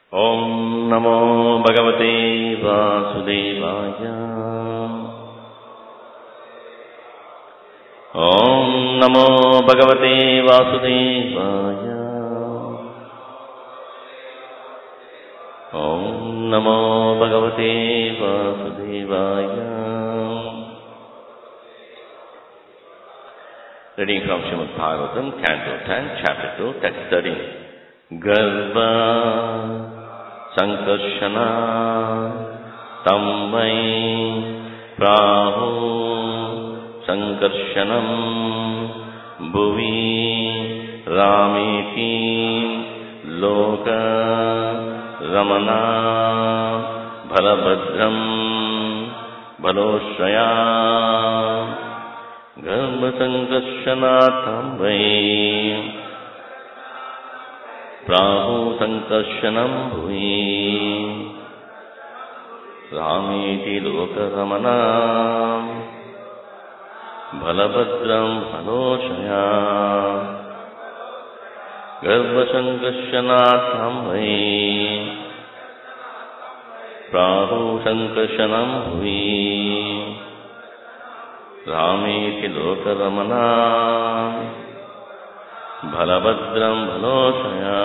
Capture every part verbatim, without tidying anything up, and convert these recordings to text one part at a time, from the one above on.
ओम नमो भगवते वासुदेवाय। ओम नमो भगवते वासुदेवाय। ओम नमो भगवते वासुदेवाय। Reading from Srimad Bhagavatam, Canto ten, Chapter two, Text thirteen. Garva Sankarshana Tammai Prahu Sankarshanam Bhuvi Rameti Loka Ramana Bhalabhadram Bhaloshraya Garva Sankarshana Tammai Prahu Sankarshanam Bhuvi Rameti Lokaramana Bhalabhadram Bhaloshaya Garva Sankarshanam Bhuvi Prahu Sankarshanam Bhuvi Rameti Lokaramana Bhalabhadram Bhaloshaya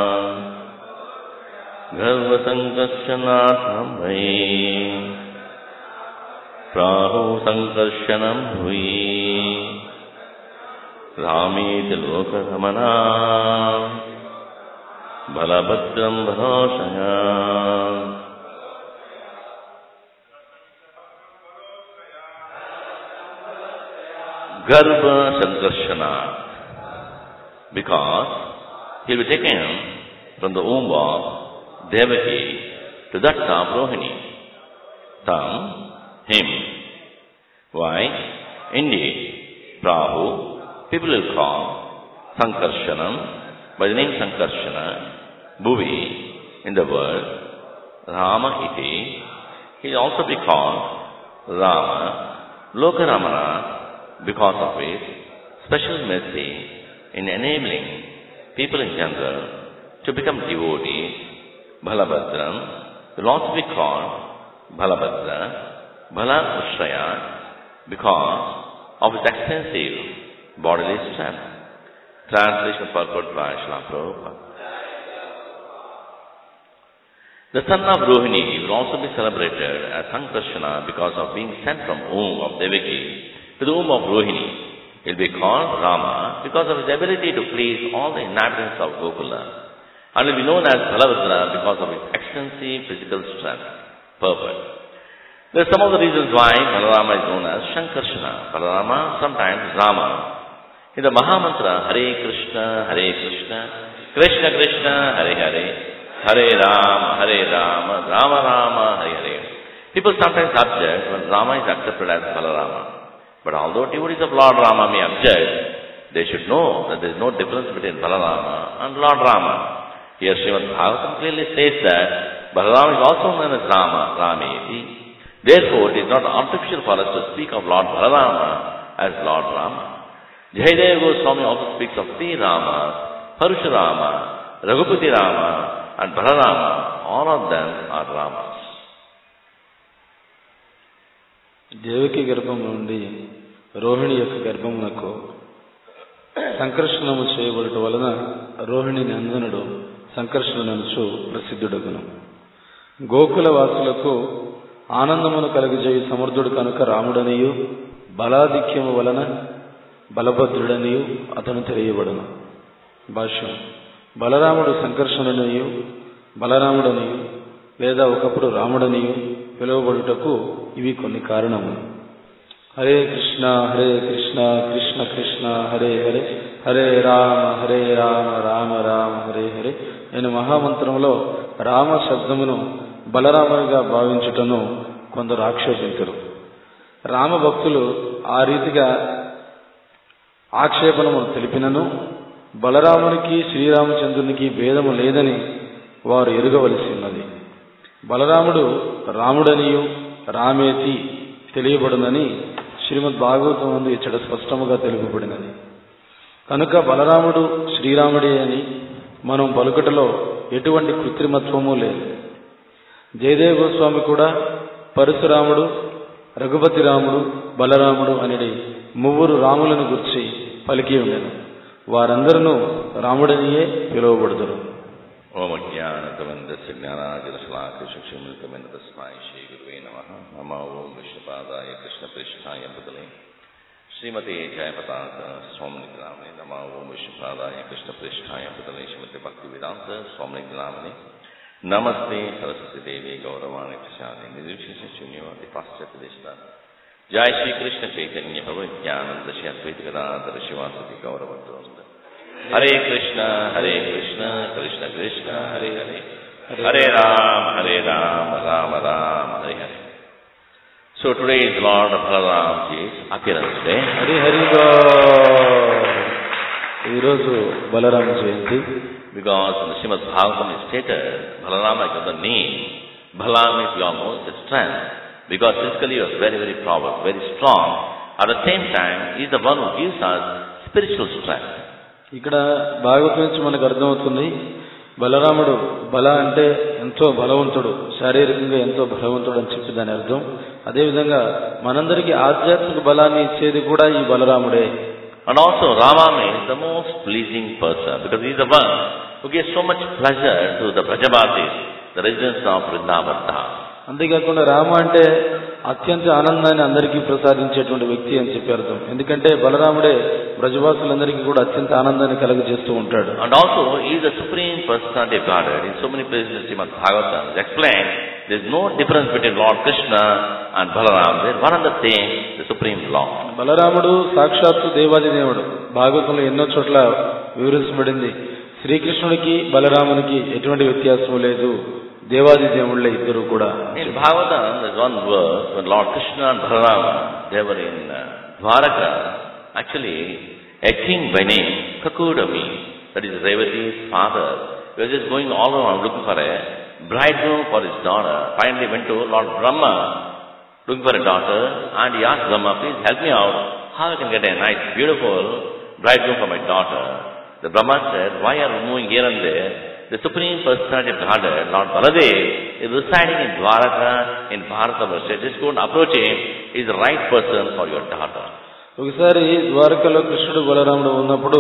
Garva Sankarshanam Bhuvi Prahu Sankarshanam Bhuvi Rameti Lokaramana Bhalabhadram Bhaloshaya. Garva Sankarshana, because he will be taken from the womb of Devaki to that of Rohini. Tam, him. Why? Indeed, Prahu, people will call Sankarshanam by the name Sankarshana, Bhuvi, in the world, Rama iti. He will also be called Rama, Lokaramana, because of his special mercy in enabling people in general to become devotees. Bhalabhadram will also be called Bhalabhadra, Bhala Ushraya, because of his extensive bodily strength. Translation purport by Srila Prabhupada. The son of Rohini will also be celebrated as Sankarshana because of being sent from womb of Devaki to the womb of Rohini. He will be called Rama because of his ability to please all the inhabitants of Gokula, and will be known as Bhalabhadra because of his extensive physical strength. Perfect. There are some of the reasons why Balarama is known as Sankarshana. Balarama, sometimes Rama. In the Mahamantra, Hare Krishna, Hare Krishna, Krishna Krishna, Hare Hare, Hare Rama, Hare Rama, Rama Rama, Hare Hare. People sometimes object when Rama is accepted as Balarama. But although devotees of Lord Rama may object, they should know that there is no difference between Balarama and Lord Rama. Here Srimad Bhagavatam clearly says that Balarama is also known as Rama, Rameti. Therefore, it is not artificial for us to speak of Lord Balarama as Lord Rama. Jayadeva Goswami also speaks of three Ramas, Parashurama, Raghupati Rama, and Balarama. All of them are Ramas. Devaki గర్భం నుండి రోహిణి యొక్క గర్భమునకు సంకర్షణము చేయబడట వలన రోహిణి నందనుడు సంకర్షణనుచు ప్రసిద్ధుడగును. గోకుల వాసులకు ఆనందమును కలుగజేయు సమర్థుడు కనుక రాముడనియు, బలాధిక్యము వలన బలభద్రుడనియు అతను తెలియబడును. భాష్యం. బలరాముడు సంకర్షణుడనియు, బలరాముడనియు లేదా ఒకప్పుడు రాముడనియు పిలువబడుటకు ఇవి కొన్ని కారణములు. హరే కృష్ణ హరే కృష్ణ కృష్ణ కృష్ణ హరే హరే, హరే రామ హరే రామ రామ రామ హరే హరే అనే మహామంత్రంలో రామ శబ్దమును బలరామునిగా భావించుటను కొందరు ఆక్షేపించరు. రామ భక్తులు ఆ రీతిగా ఆక్షేపణము తెలిపినను బలరామునికి శ్రీరామచంద్రునికి భేదము లేదని వారు ఎరుగవలసి ఉన్నది. బలరాముడు రాముడనియు రామేతి తెలియబడునని శ్రీమద్ భాగవతం నందు ఇచ్చట స్పష్టముగా తెలుపబడినది. కనుక బలరాముడు శ్రీరాముడే అని మనం పలుకుటలో ఎటువంటి కృత్రిమత్వము లేదు. జయదేవ గోస్వామి కూడా పరశురాముడు, రఘుపతి రాముడు, బలరాముడు అనేది ముగ్గురు రాములను గుర్చి పలికి ఉండెను. వారందరూ రాముడనియే పిలువబడుదురు. ఓం అజ్ఞానతమందస్య జ్ఞానాజలశలాకృష్ణమిలితమైన తస్మై శ్రీ గురువే నమః. నమో ఓం విష్ణుపాదాయ కృష్ణప్రేష్ఠాయ బుధలే శ్రీమతే జయపతాక స్వామినామనే. నమో ఓం విష్ణుపాదాయ కృష్ణప్రేష్ఠాయ బుధలే శ్రీమతే భక్తి వేదాంత స్వామినామనే. నమస్తే సరస్వతి దేవి గౌరవాణి ప్రసాదే నిర్విశేష శూన్యవాది పాశ్చాత్య దేశ. జయ శ్రీకృష్ణ చైతన్య ప్రభు నిత్యానంద శ్రీ అద్వైత గదాధర శివాసతి గౌరవంతో. Hare Krishna Hare Krishna Krishna Krishna Hare Hare, Hare Rama Hare Rama Rama Rama Hare Hare. So today is Lord Balaramji's appearance day. Hari హరిగా ఈరోజు బలరామ జయంతి. Because in the Srimad Bhagavatam is stated, Balarama got the name. Bala means almost the strength. Because physically he was very, very powerful, very strong. At the same time, he is the one who gives us spiritual strength. ఇక్కడ భాగవతం నుంచి మనకు అర్థమవుతుంది, బలరాముడు బల అంటే ఎంతో బలవంతుడు, శారీరకంగా ఎంతో బలవంతుడు అని చెప్పి దాని అర్థం. అదేవిధంగా మనందరికీ ఆధ్యాత్మిక బలాన్ని ఇచ్చేది కూడా ఈ బలరాముడే. And also Rama means the most pleasing person, because he is the one who gives so much pleasure to the Brajavasis, the residents of Vrindavan. అంతేకాకుండా రామ అంటే అత్యంత ఆనందాన్ని అందరికీ ప్రసాదించేటువంటి వ్యక్తి అని చెప్పి అర్థం. ఎందుకంటే బలరాముడే బ్రజవాసులందరికీ కూడా అత్యంత ఆనందాన్ని కలుగజేస్తూ ఉంటాడు. And also he is the supreme personality of Godhead. In so many places in Srimad Bhagavatam is explained there is no difference between Lord Krishna and Balaram. They are one and the same, the supreme Lord. బలరాముడు సాక్షాత్తు దేవాది దేవుడు. భాగవతంలో ఎన్నో చోట్ల వివరించబడింది, శ్రీకృష్ణుడికి బలరామునికి ఎటువంటి వ్యత్యాసం లేదు, దేవాది దేవుళ్ళే ఇద్దరు కూడా. In Bhagavatam there is one verse when Lord Krishna and Balarama, they were in uh, Dwaraka. Actually a king by name Kakudami, that is Revati's father, he was just going all around looking for a bridegroom for his daughter. Finally went to Lord Brahma looking for a daughter, and he asked Brahma, please help me out, how I can get a nice beautiful bridegroom for my daughter. The Brahma said, why are you moving here and there? The supreme personality of Godhead, Lord Baladev, is residing in Dwaraka, in Bharatavarsha. Just go and approach him, he is the right person for your daughter. ఒకసారి ద్వారకలో కృష్ణుడు బలరాముడు ఉన్నప్పుడు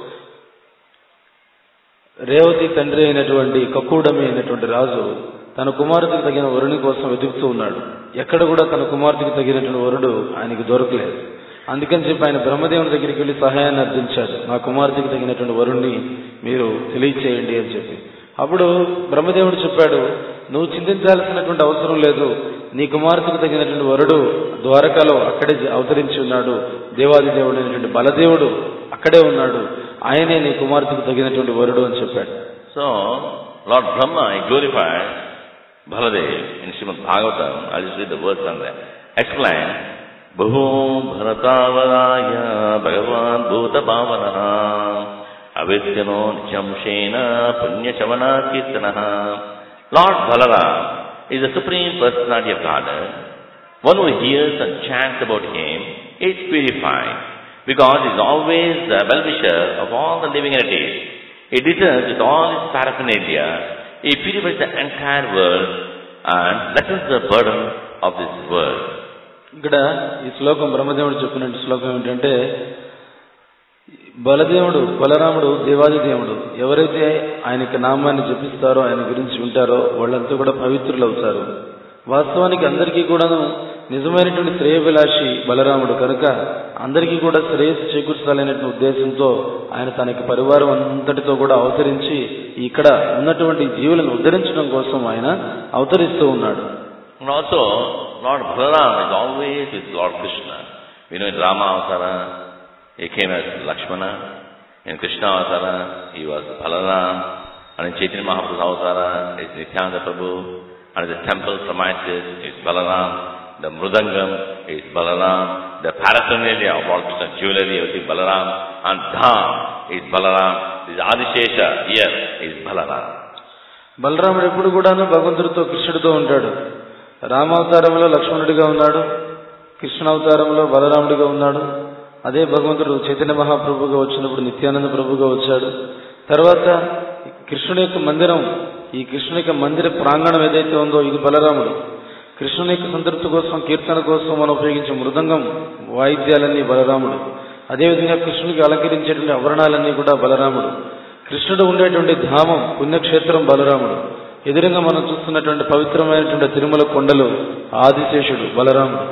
రేవతి తండ్రి అయినటువంటి కక్కుడమి అయినటువంటి రాజు తన కుమార్తెకు తగిన వరుని కోసం వెతుకుతూ ఉన్నాడు. ఎక్కడ కూడా తన కుమార్తెకు తగినటువంటి వరుడు ఆయనకు దొరకలేదు. అందుకని చెప్పి ఆయన బ్రహ్మదేవుని దగ్గరికి వెళ్లి సహాయాన్ని అర్థించాడు, నా కుమార్తెకు తగినటువంటి వరుణ్ణి మీరు తెలియచేయండి అని చెప్పి. అప్పుడు బ్రహ్మదేవుడు చెప్పాడు, నువ్వు చింతించాల్సినటువంటి అవసరం లేదు, నీ కుమార్తెకు తగినటువంటి వరుడు ద్వారకాలో అక్కడే అవతరించి ఉన్నాడు, దేవాది దేవుడు అయినటువంటి బలదేవుడు అక్కడే ఉన్నాడు, ఆయనే నీ కుమార్తెకు తగినటువంటి వరుడు అని చెప్పాడు. So Lord Brahma glorified Baladev in Srimad Bhagavatam. I'll just read the verse on that. Explain. Bahum Bharatavadaya Bhagavan Bhuta Bhavanaha Avidyano Nichamshena Punya Shavana Kirtanaha. Lord Balaram is the supreme personality of Godhead. One who hears and chants about him is purified, because he is always the well-wisher of all the living entities. He returns with all his paraphernalia. He purifies the entire world and lessens the burden of this world. ఇక్కడ ఈ శ్లోకం బ్రహ్మదేవుడు చెప్పిన శ్లోకం ఏంటంటే, బలదేవుడు బలరాముడు దేవాది దేవుడు, ఎవరైతే ఆయనకి నామాన్ని జపిస్తారో ఆయన గురించి వింటారో వాళ్ళంతా కూడా పవిత్రులు అవుతారు. వాస్తవానికి అందరికీ కూడాను నిజమైనటువంటి శ్రేయభిలాషి బలరాముడు కనుక అందరికీ కూడా శ్రేయస్సు చేకూర్చాలనేటువంటి ఉద్దేశంతో ఆయన తనకి పరివారం అంతటితో కూడా అవతరించి ఇక్కడ ఉన్నటువంటి జీవులను ఉద్ధరించడం కోసం ఆయన అవతరిస్తూ ఉన్నాడు. And also Lord Balaram is always with Lord Krishna. We know in Rama Avtara he came as Lakshmana, in Krishna Avtara he was Balaram, and in Chaitanya Mahaprabhu's Avtara he is Nityananda Prabhu, and the temple premises is Balaram, the Mrudangam is Balaram, the paraphernalia of Lord Krishna, jewelry, everything Balaram, and Dham is Balaram, this Adishesha here is Balaram. బలరాముడు ఎప్పుడు కూడాను భగవంతుడితో కృష్ణుడితో ఉంటాడు. రామావతారంలో లక్ష్మణుడిగా ఉన్నాడు, కృష్ణావతారంలో బలరాముడిగా ఉన్నాడు. అదే భగవంతుడు చైతన్య మహాప్రభుగా వచ్చినప్పుడు నిత్యానంద ప్రభుగా వచ్చాడు. తర్వాత కృష్ణుడి యొక్క మందిరం, ఈ కృష్ణుడి యొక్క మందిర ప్రాంగణం ఏదైతే ఉందో ఇది బలరాముడు. కృష్ణుని యొక్క సంతృప్తి కోసం, కీర్తన కోసం మనం ఉపయోగించే మృదంగం వాయిద్యాలన్నీ బలరాముడు. అదేవిధంగా కృష్ణుడికి అలంకరించేటువంటి ఆభరణాలన్నీ కూడా బలరాముడు. కృష్ణుడు ఉండేటువంటి ధామం, పుణ్యక్షేత్రం బలరాముడు. ఎదురుగా మనం చూస్తున్నటువంటి పవిత్రమైనటువంటి తిరుమల కొండలు ఆదిశేషుడు బలరాముడు.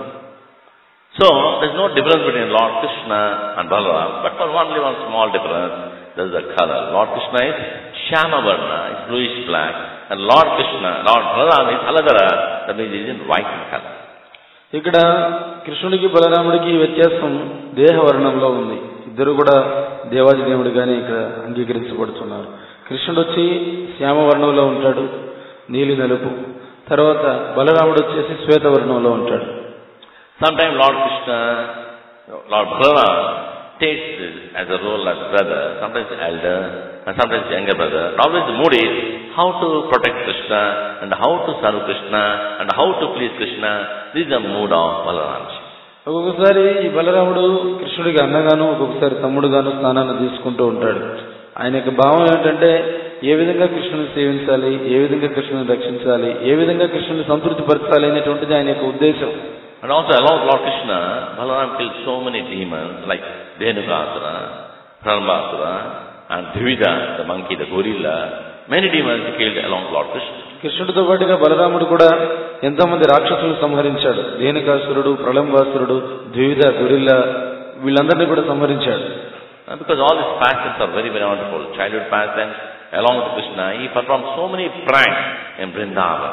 So, there is no difference between Lord Krishna and Balaram, but for only one small difference, there is the color. Lord Krishna is Shyama Varna, is bluish black, and Lord Krishna, Lord Balaram is Aladara, that means he is in white in color. ఇక్కడ కృష్ణుడికి బలరాముడికి వ్యత్యాసం దేహవర్ణంలో ఉంది. ఇద్దరు కూడా దేవాది దేవుడిగానే ఇక్కడ అంగీకరించబడుతున్నారు. కృష్ణుడు వచ్చి శ్యామవర్ణంలో ఉంటాడు, నీలి నలుపు. తర్వాత బలరాముడు వచ్చేసి శ్వేతవర్ణంలో ఉంటాడు. Sometimes Lord Krishna, Lord Balaram takes as a role as brother, sometimes elder, and sometimes younger brother. Always the mood is how to protect Krishna, and how to serve Krishna, and how to please Krishna. This is the mood of Balaram. ఒక్కొక్కసారి ఈ బలరాముడు కృష్ణుడికి అన్నగాను, ఒక్కొక్కసారి తమ్ముడుగాను స్థానాన్ని తీసుకుంటూ ఉంటాడు. ఆయన యొక్క భావం ఏంటంటే ఏ విధంగా కృష్ణుని సేవించాలి, ఏ విధంగా కృష్ణుని రక్షించాలి, ఏ విధంగా కృష్ణుని సంతృప్తి పరచాలి అనేటువంటిది ఆయన యొక్క ఉద్దేశం. And also along with Lord Krishna, Balaram killed so many demons like Dhenukasura, Pralambasura, and Dvivida, the monkey, the gorilla. Many demons he killed along with Lord Krishna. కృష్ణుడితో పాటుగా బలరాముడు కూడా ఎంతో మంది రాక్షసులను సంహరించాడు. ధేనుకాసురుడు, ప్రళంబాసురుడు, ద్వివిధ, గొరిల్లా వీళ్ళందరినీ కూడా సంహరించాడు. Because all these pastimes are very, very wonderful. Childhood pastimes, along with Krishna, he performed so many pranks in Vrindavan.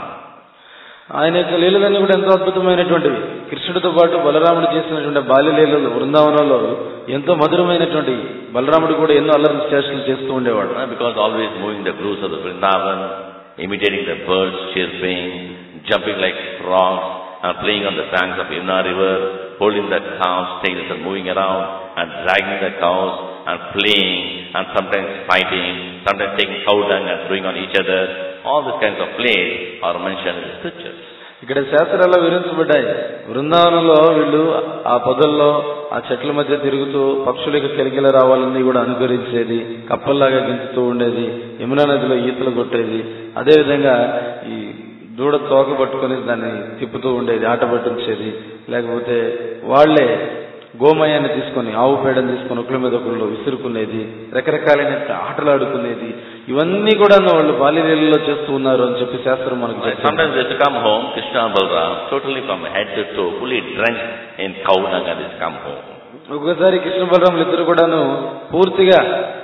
ఆయన యొక్క లీలలన్నీ కూడా ఎంతో అద్భుతమైనటువంటివి. కృష్ణుడితో పాటు బలరాముడు చేసినటువంటి బాల్యలీలలు వృందావనంలో ఎంతో మధురమైనటువంటి. బలరాముడు కూడా ఎన్నో అల్లరి చేష్టలు చేస్తూ ఉండేవాడు. Because always moving the grooves of the Vrindavan, imitating the birds chirping, jumping like frogs, and playing on the banks of Yamuna river, holding the cows' tails and moving around, and dragging the cows, and playing, and sometimes fighting, sometimes taking cow dung and throwing on each other. All these kinds of plays are mentioned in the scriptures. ఇక్కడ శాస్త్రాల్లో వివరించబడ్డాయి. బృందావనంలో వీళ్ళు ఆ పొదల్లో ఆ చెట్ల మధ్య తిరుగుతూ పక్షులకు కిలకిల రావాలని కూడా అనుకరించేది, కప్పల్లాగా గించుతూ ఉండేది, యమునా నదిలో ఈతలు కొట్టేది, అదేవిధంగా ఈ దూడ తోక పట్టుకుని దాన్ని తిప్పుతూ ఉండేది, ఆట పట్టించేది. లేకపోతే వాళ్లే గోమయాన్ని తీసుకొని, ఆవు పేడని తీసుకొని ఒకళ్ళ మీద ఒకళ్ళు విసురుకునేది, రకరకాలైన ఆటలు ఆడుకునేది. ఇవన్నీ కూడా వాళ్ళు బాల్యలీలలో చేస్తూ ఉన్నారు అని చెప్పి శాస్త్రం మనకు చెప్తుంది. Sometimes they come home, Krishna and Balaram, totally from head to toe, fully drenched in cow dung, and they come home. ఒకసారి కృష్ణ బలరాములు ఇద్దరు కూడాను పూర్తిగా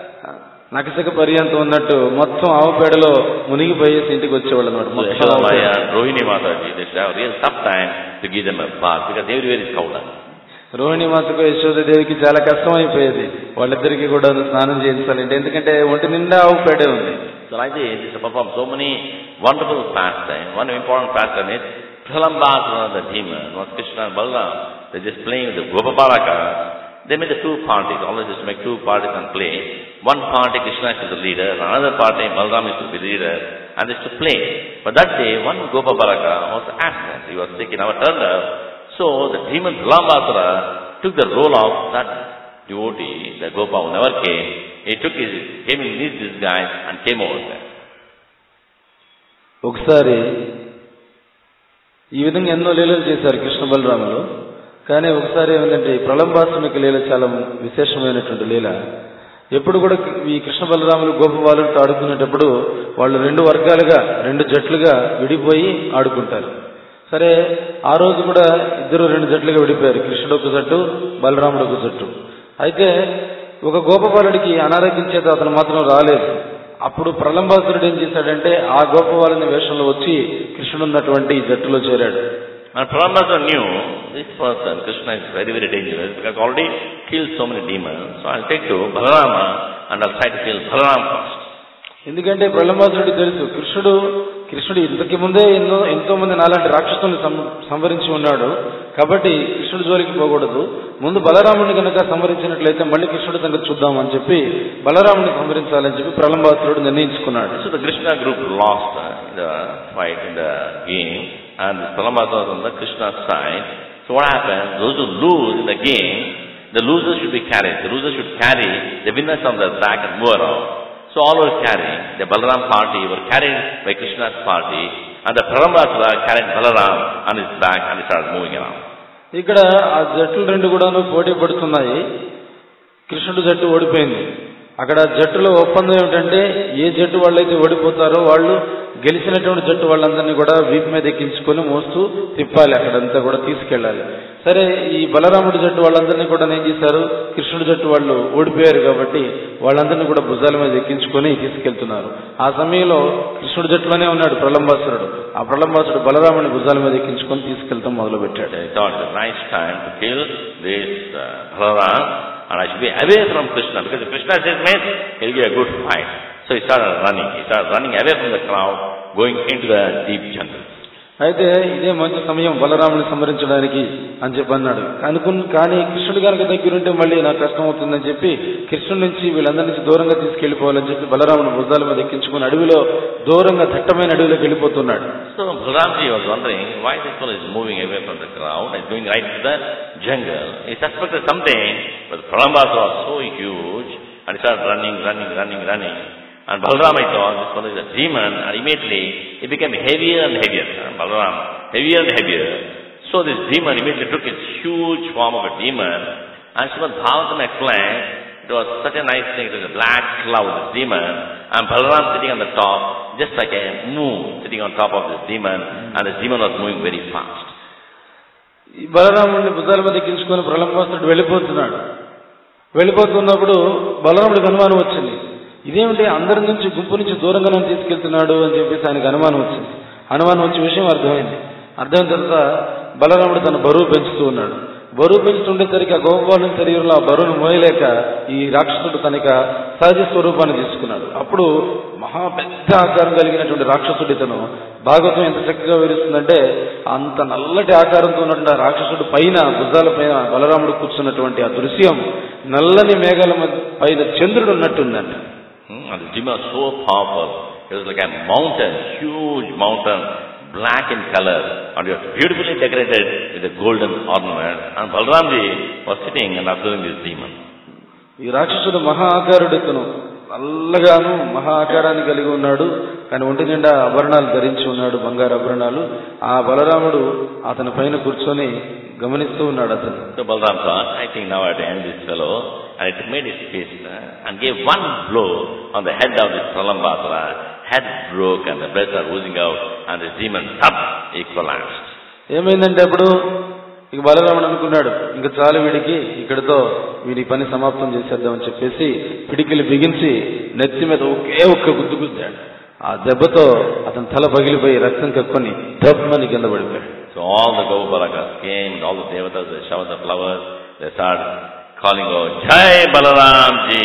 నకసక పర్యంతం ఉన్నట్టు మొత్తం ఆవు పేడలో మునిగిపోయేసి ఇంటికి వచ్చేవాళ్ళు అన్నమాట. Rohini Mataji, they should have real tough time to give them a bath because everywhere is cow dung. Rohini మాతకు యశోదేవికి చాలా కష్టం అయిపోయేది వాళ్ళిద్దరికి కూడా స్నానం చేయించాలంటే, ఎందుకంటే ఒంటి నిండా ఆవు పేడే ఉంది. So like this, they perform so many wonderful pastimes. One important pastime is Pralambasura, the demon, was Krishna and Balaram. They're just playing with the Gopabalaka. They made the two parties, always just make two parties and play. One party Krishna is the leader, another party Balaram is to be the leader, and they used to play. But that day, one Gopabalaka was absent. He was sick, he never turned up. So the demon Pralambasura took the role of that devotee, the Gopa who never came. He took his, came in his disguise and came over there. ఒకసారి ఈ విధంగా ఎన్నో లీలలు చేశారు కృష్ణ బలరాములు. కానీ ఒకసారి ఏమిటంటే ప్రళంబాసునికి లీల చాలా విశేషమైనటువంటి లీల. ఎప్పుడు కూడా ఈ కృష్ణ బలరాములు గోపబాలులతో ఆడుకునేటప్పుడు వాళ్ళు రెండు వర్గాలుగా, రెండు జట్లుగా విడిపోయి ఆడుకుంటారు. సరే, ఆ రోజు కూడా ఇద్దరు రెండు జట్లుగా విడిపోయారు, కృష్ణుడు ఒక జట్టు, బలరాముడు ఒక జట్టు. అయితే ఒక గోపబాలుడికి అనారోగ్యం చేత అతను మాత్రం రాలేదు. అప్పుడు ప్రళంబాసురుడు ఏం చేశాడంటే ఆ గోపబాలుని వేషంలో వచ్చి కృష్ణుడు ఉన్నటువంటి జట్టులో చేరాడు. And Pralambasura knew this person, Krishna, is very, very dangerous because already killed so many demons. So I'll take to Balarama and I'll try to kill Balaram first. ఎందుకంటే ప్రళంబాసురుడికి తెలుసు కృష్ణుడు కృష్ణుడు ఇంతకు ముందే ఎన్నో ఎంతో మంది నాలాంటి రాక్షసులను సంహరించి ఉన్నాడు, కాబట్టి కృష్ణుడు జోలికి పోకూడదు, ముందు బలరాముడిని కనుక సంహరించినట్లయితే మళ్ళీ కృష్ణుడు సంగతి చూద్దామని చెప్పి బలరాముడిని సంహరించాలని చెప్పి ప్రళంబాసురుడు నిర్ణయించుకున్నాడు. So the Krishna group lost uh, the fight in the game, and Pralambasura was on the Krishna side. So what happened? Those who lose in the game, the losers should be carried. The losers should carry the winners on their back and move around. So all were carrying, the Balaram party were carried by Krishna's party, and the Pralambasura carried Balaram on his back and he started moving around. ఇక్కడ ఆ జట్లు రెండు కూడాను పోటీ పడుతున్నాయి. కృష్ణుడు జట్టు ఓడిపోయింది. అక్కడ జట్టులో ఒప్పందం ఏమిటంటే ఏ జట్టు వాళ్ళైతే ఓడిపోతారో వాళ్ళు గెలిచినటువంటి జట్టు వాళ్ళందరినీ కూడా వీపు మీద ఎక్కించుకొని మోస్తూ తిప్పాలి, అక్కడంతా కూడా తీసుకెళ్ళాలి. సరే, ఈ బలరాముడి జట్టు వాళ్ళందరినీ కూడా ఏం చేశారు, కృష్ణుడి జట్టు వాళ్ళు ఓడిపోయారు కాబట్టి వాళ్ళందరినీ కూడా భుజాల మీద ఎక్కించుకొని తీసుకెళ్తున్నారు. ఆ సమయంలో కృష్ణుడి జట్టులోనే ఉన్నాడు ప్రలంబాసురుడు. ఆ ప్రలంబాసురుడు బలరాముని భుజాల మీద ఎక్కించుకొని తీసుకెళ్తాం మొదలు పెట్టాడు. And I should be away from Krishna, because if Krishna says mate, he'll give a good fight. So he started running. He started running away from the crowd, going into the deep jungle. అయితే ఇదే మంచి సమయం బలరాముని సంహరించడానికి అని చెప్పి అన్నాడు. అనుకుని కానీ కృష్ణుడు కనుక దగ్గరుంటే మళ్ళీ నాకు కష్టం అవుతుందని చెప్పి కృష్ణుడి నుంచి వీళ్ళందరి నుంచి దూరంగా తీసుకెళ్లిపోవాలని చెప్పి బలరాముని భుజాల మీద ఎక్కించుకుని అడవిలో దూరంగా దట్టమైన అడవిలోకి వెళ్ళిపోతున్నాడు. So Balaramji was wondering why this fellow is moving away from the crowd and going right to the jungle. He suspected something, but Pralambasura was so huge and he started running, running, running, running. And Balaram, I thought, this one is a demon, and immediately it became heavier and heavier. And Balaram, heavier and heavier. So this demon immediately took its huge form of a demon, and Srimad Bhagavatam explained, it was such a nice thing, it was a black cloud, this demon, and Balaram sitting on the top, just like a moon sitting on top of this demon, and the demon was moving very fast. బలరాముడిని భుజాల మీద ఎక్కించుకొని ప్రలంబాసురుడు వెళ్ళిపోతున్నాడు. వెళ్ళిపోతున్నప్పుడు బలరాముడికి అనుమానం వచ్చింది. ఇదేమిటి అందరి నుంచి గుంపు నుంచి దూరంగా నన్ను తీసుకెళ్తున్నాడు అని చెప్పేసి ఆయనకు అనుమానం వచ్చింది. అనుమానం వచ్చే విషయం అర్థమైంది. అర్థమైన తర్వాత బలరాముడు తన బరువు పెంచుతూ ఉన్నాడు. బరువు పెంచుతుండేసరికి ఆ గోపాలం శరీరంలో ఆ బరువును మోయలేక ఈ రాక్షసుడు తనక సహజ స్వరూపాన్ని తీసుకున్నాడు. అప్పుడు మహా పెద్ద ఆకారం కలిగినటువంటి రాక్షసుడు ఇతను. భాగవతం ఎంత చక్కగా వివరిస్తుందంటే అంత నల్లటి ఆకారంతో ఉన్నటువంటి ఆ రాక్షసుడు పైన భుజాల పైన బలరాముడు కూర్చున్నటువంటి ఆ దృశ్యం నల్లని మేఘాల పైన చంద్రుడు ఉన్నట్టుందంట. And the demon was so powerful. It was like a mountain, huge mountain, black in color, and it was beautifully decorated with a golden ornament. And Balaramji was sitting and observing this demon. ఈ రాక్షసుడు మహా ఆకారుడు ఇతను. నల్లగాను మహా ఆకారాన్ని కలిగి ఉన్నాడు. కానీ ఒంటి నిండా ఆభరణాలు ధరించి ఉన్నాడు, బంగారు ఆభరణాలు. ఆ బలరాముడు అతని పైన కూర్చొని గమనిస్తూ ఉన్నాడు అతను. So Balaram thought, I think now I have to end this fellow, and it made his fist uh, and gave one blow on the head of this Pralambasura. Head broke and the breath are oozing out, and the demon up, he collapsed. ఏమైందంటే అప్పుడు ఇక బలరాముడు అనుకున్నాడు, ఇంకా చాలు వీడికి, ఇక్కడితో వీడి పని సమాప్తం చేసేద్దామని చెప్పేసి పిడికిలు బిగించి నెత్తి మీద ఒకే ఒక్క గుద్దు గుద్దాడు. ఆ దెబ్బతో అతని తల పగిలిపోయి రక్తం కక్కుని దెబ్బని కింద పడిపోయాడు. So all the Gopalakas came, all the devatas, they showered the flowers, they started calling out, Jai Balaram Ji!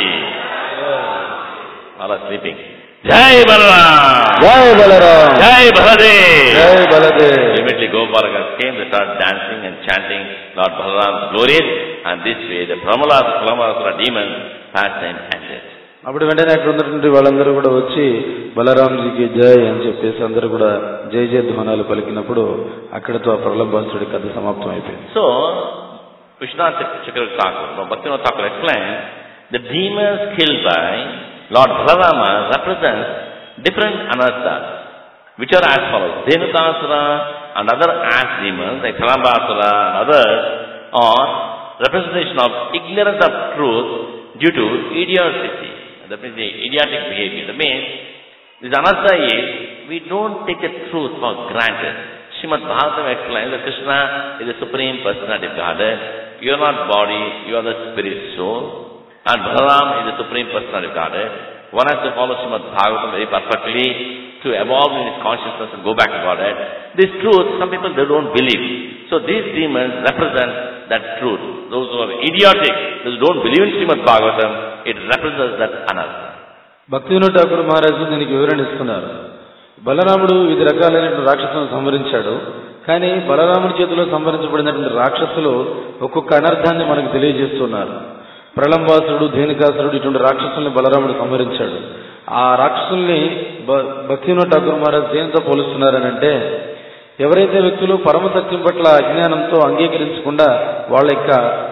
All are sleeping. Jai Balaram! Jai Balaram! Jai Baladev! Jai Baladev! Immediately Gopalakas came, they started dancing and chanting Lord Balaram's glories, and this way the Pralambasura demon pastime ended. అప్పుడు వెంటనే అక్కడ ఉన్నటువంటి వాళ్ళందరూ కూడా వచ్చి బలరాంజీకి జై అని చెప్పేసి అందరూ కూడా జై జయ ధ్వనాలు పలికినప్పుడు అక్కడితో ఆ ప్రలంబాసుడి కథ సమాప్తం అయిపోయింది. So Vishwanath Chakravarti Thakur, Bhaktivinoda Thakur explained, the demons killed by Lord Balarama represents different anarthas, which are as follows. Dhenukasura and other ass demons like Pralambasura and others are representation of ignorance of truth due to idiocy. That means the idiotic behavior. That means this anartha is we don't take the truth for granted. Srimad Bhagavatam explains that Krishna is the Supreme Personality of Godhead. You are not body, you are the spirit soul. And Balaram is the Supreme Personality of Godhead. One has to follow Srimad Bhagavatam very perfectly to evolve in his consciousness and go back to Godhead. This truth, some people they don't believe. So these demons represent that truth. Those who are idiotic, those who don't believe in Srimad Bhagavatam, it represents that anartha. Bhaktivinoda Thakur Maharaj దీనికి వివరణ ఇస్తున్నారు. బలరాముడు వివిధ రకాలైన రాక్షసులను సంహరించాడు. కానీ బలరాముడి చేతిలో సంహరించబడినటువంటి రాక్షసులు ఒక్కొక్క అనర్థాన్ని మనకు తెలియజేస్తున్నారు. ప్రళంబాసురుడు, ధేనుకాసురుడు ఇటువంటి రాక్షసుల్ని బలరాముడు సంహరించాడు. ఆ రాక్షసుల్ని భక్తివినోద ఠాకూర్ మహారాజ్ దేనితో పోలుస్తున్నారని అంటే, ఎవరైతే వ్యక్తులు పరమసత్యం పట్ల అజ్ఞానంతో అంగీకరించకుండా వాళ్ళ యొక్క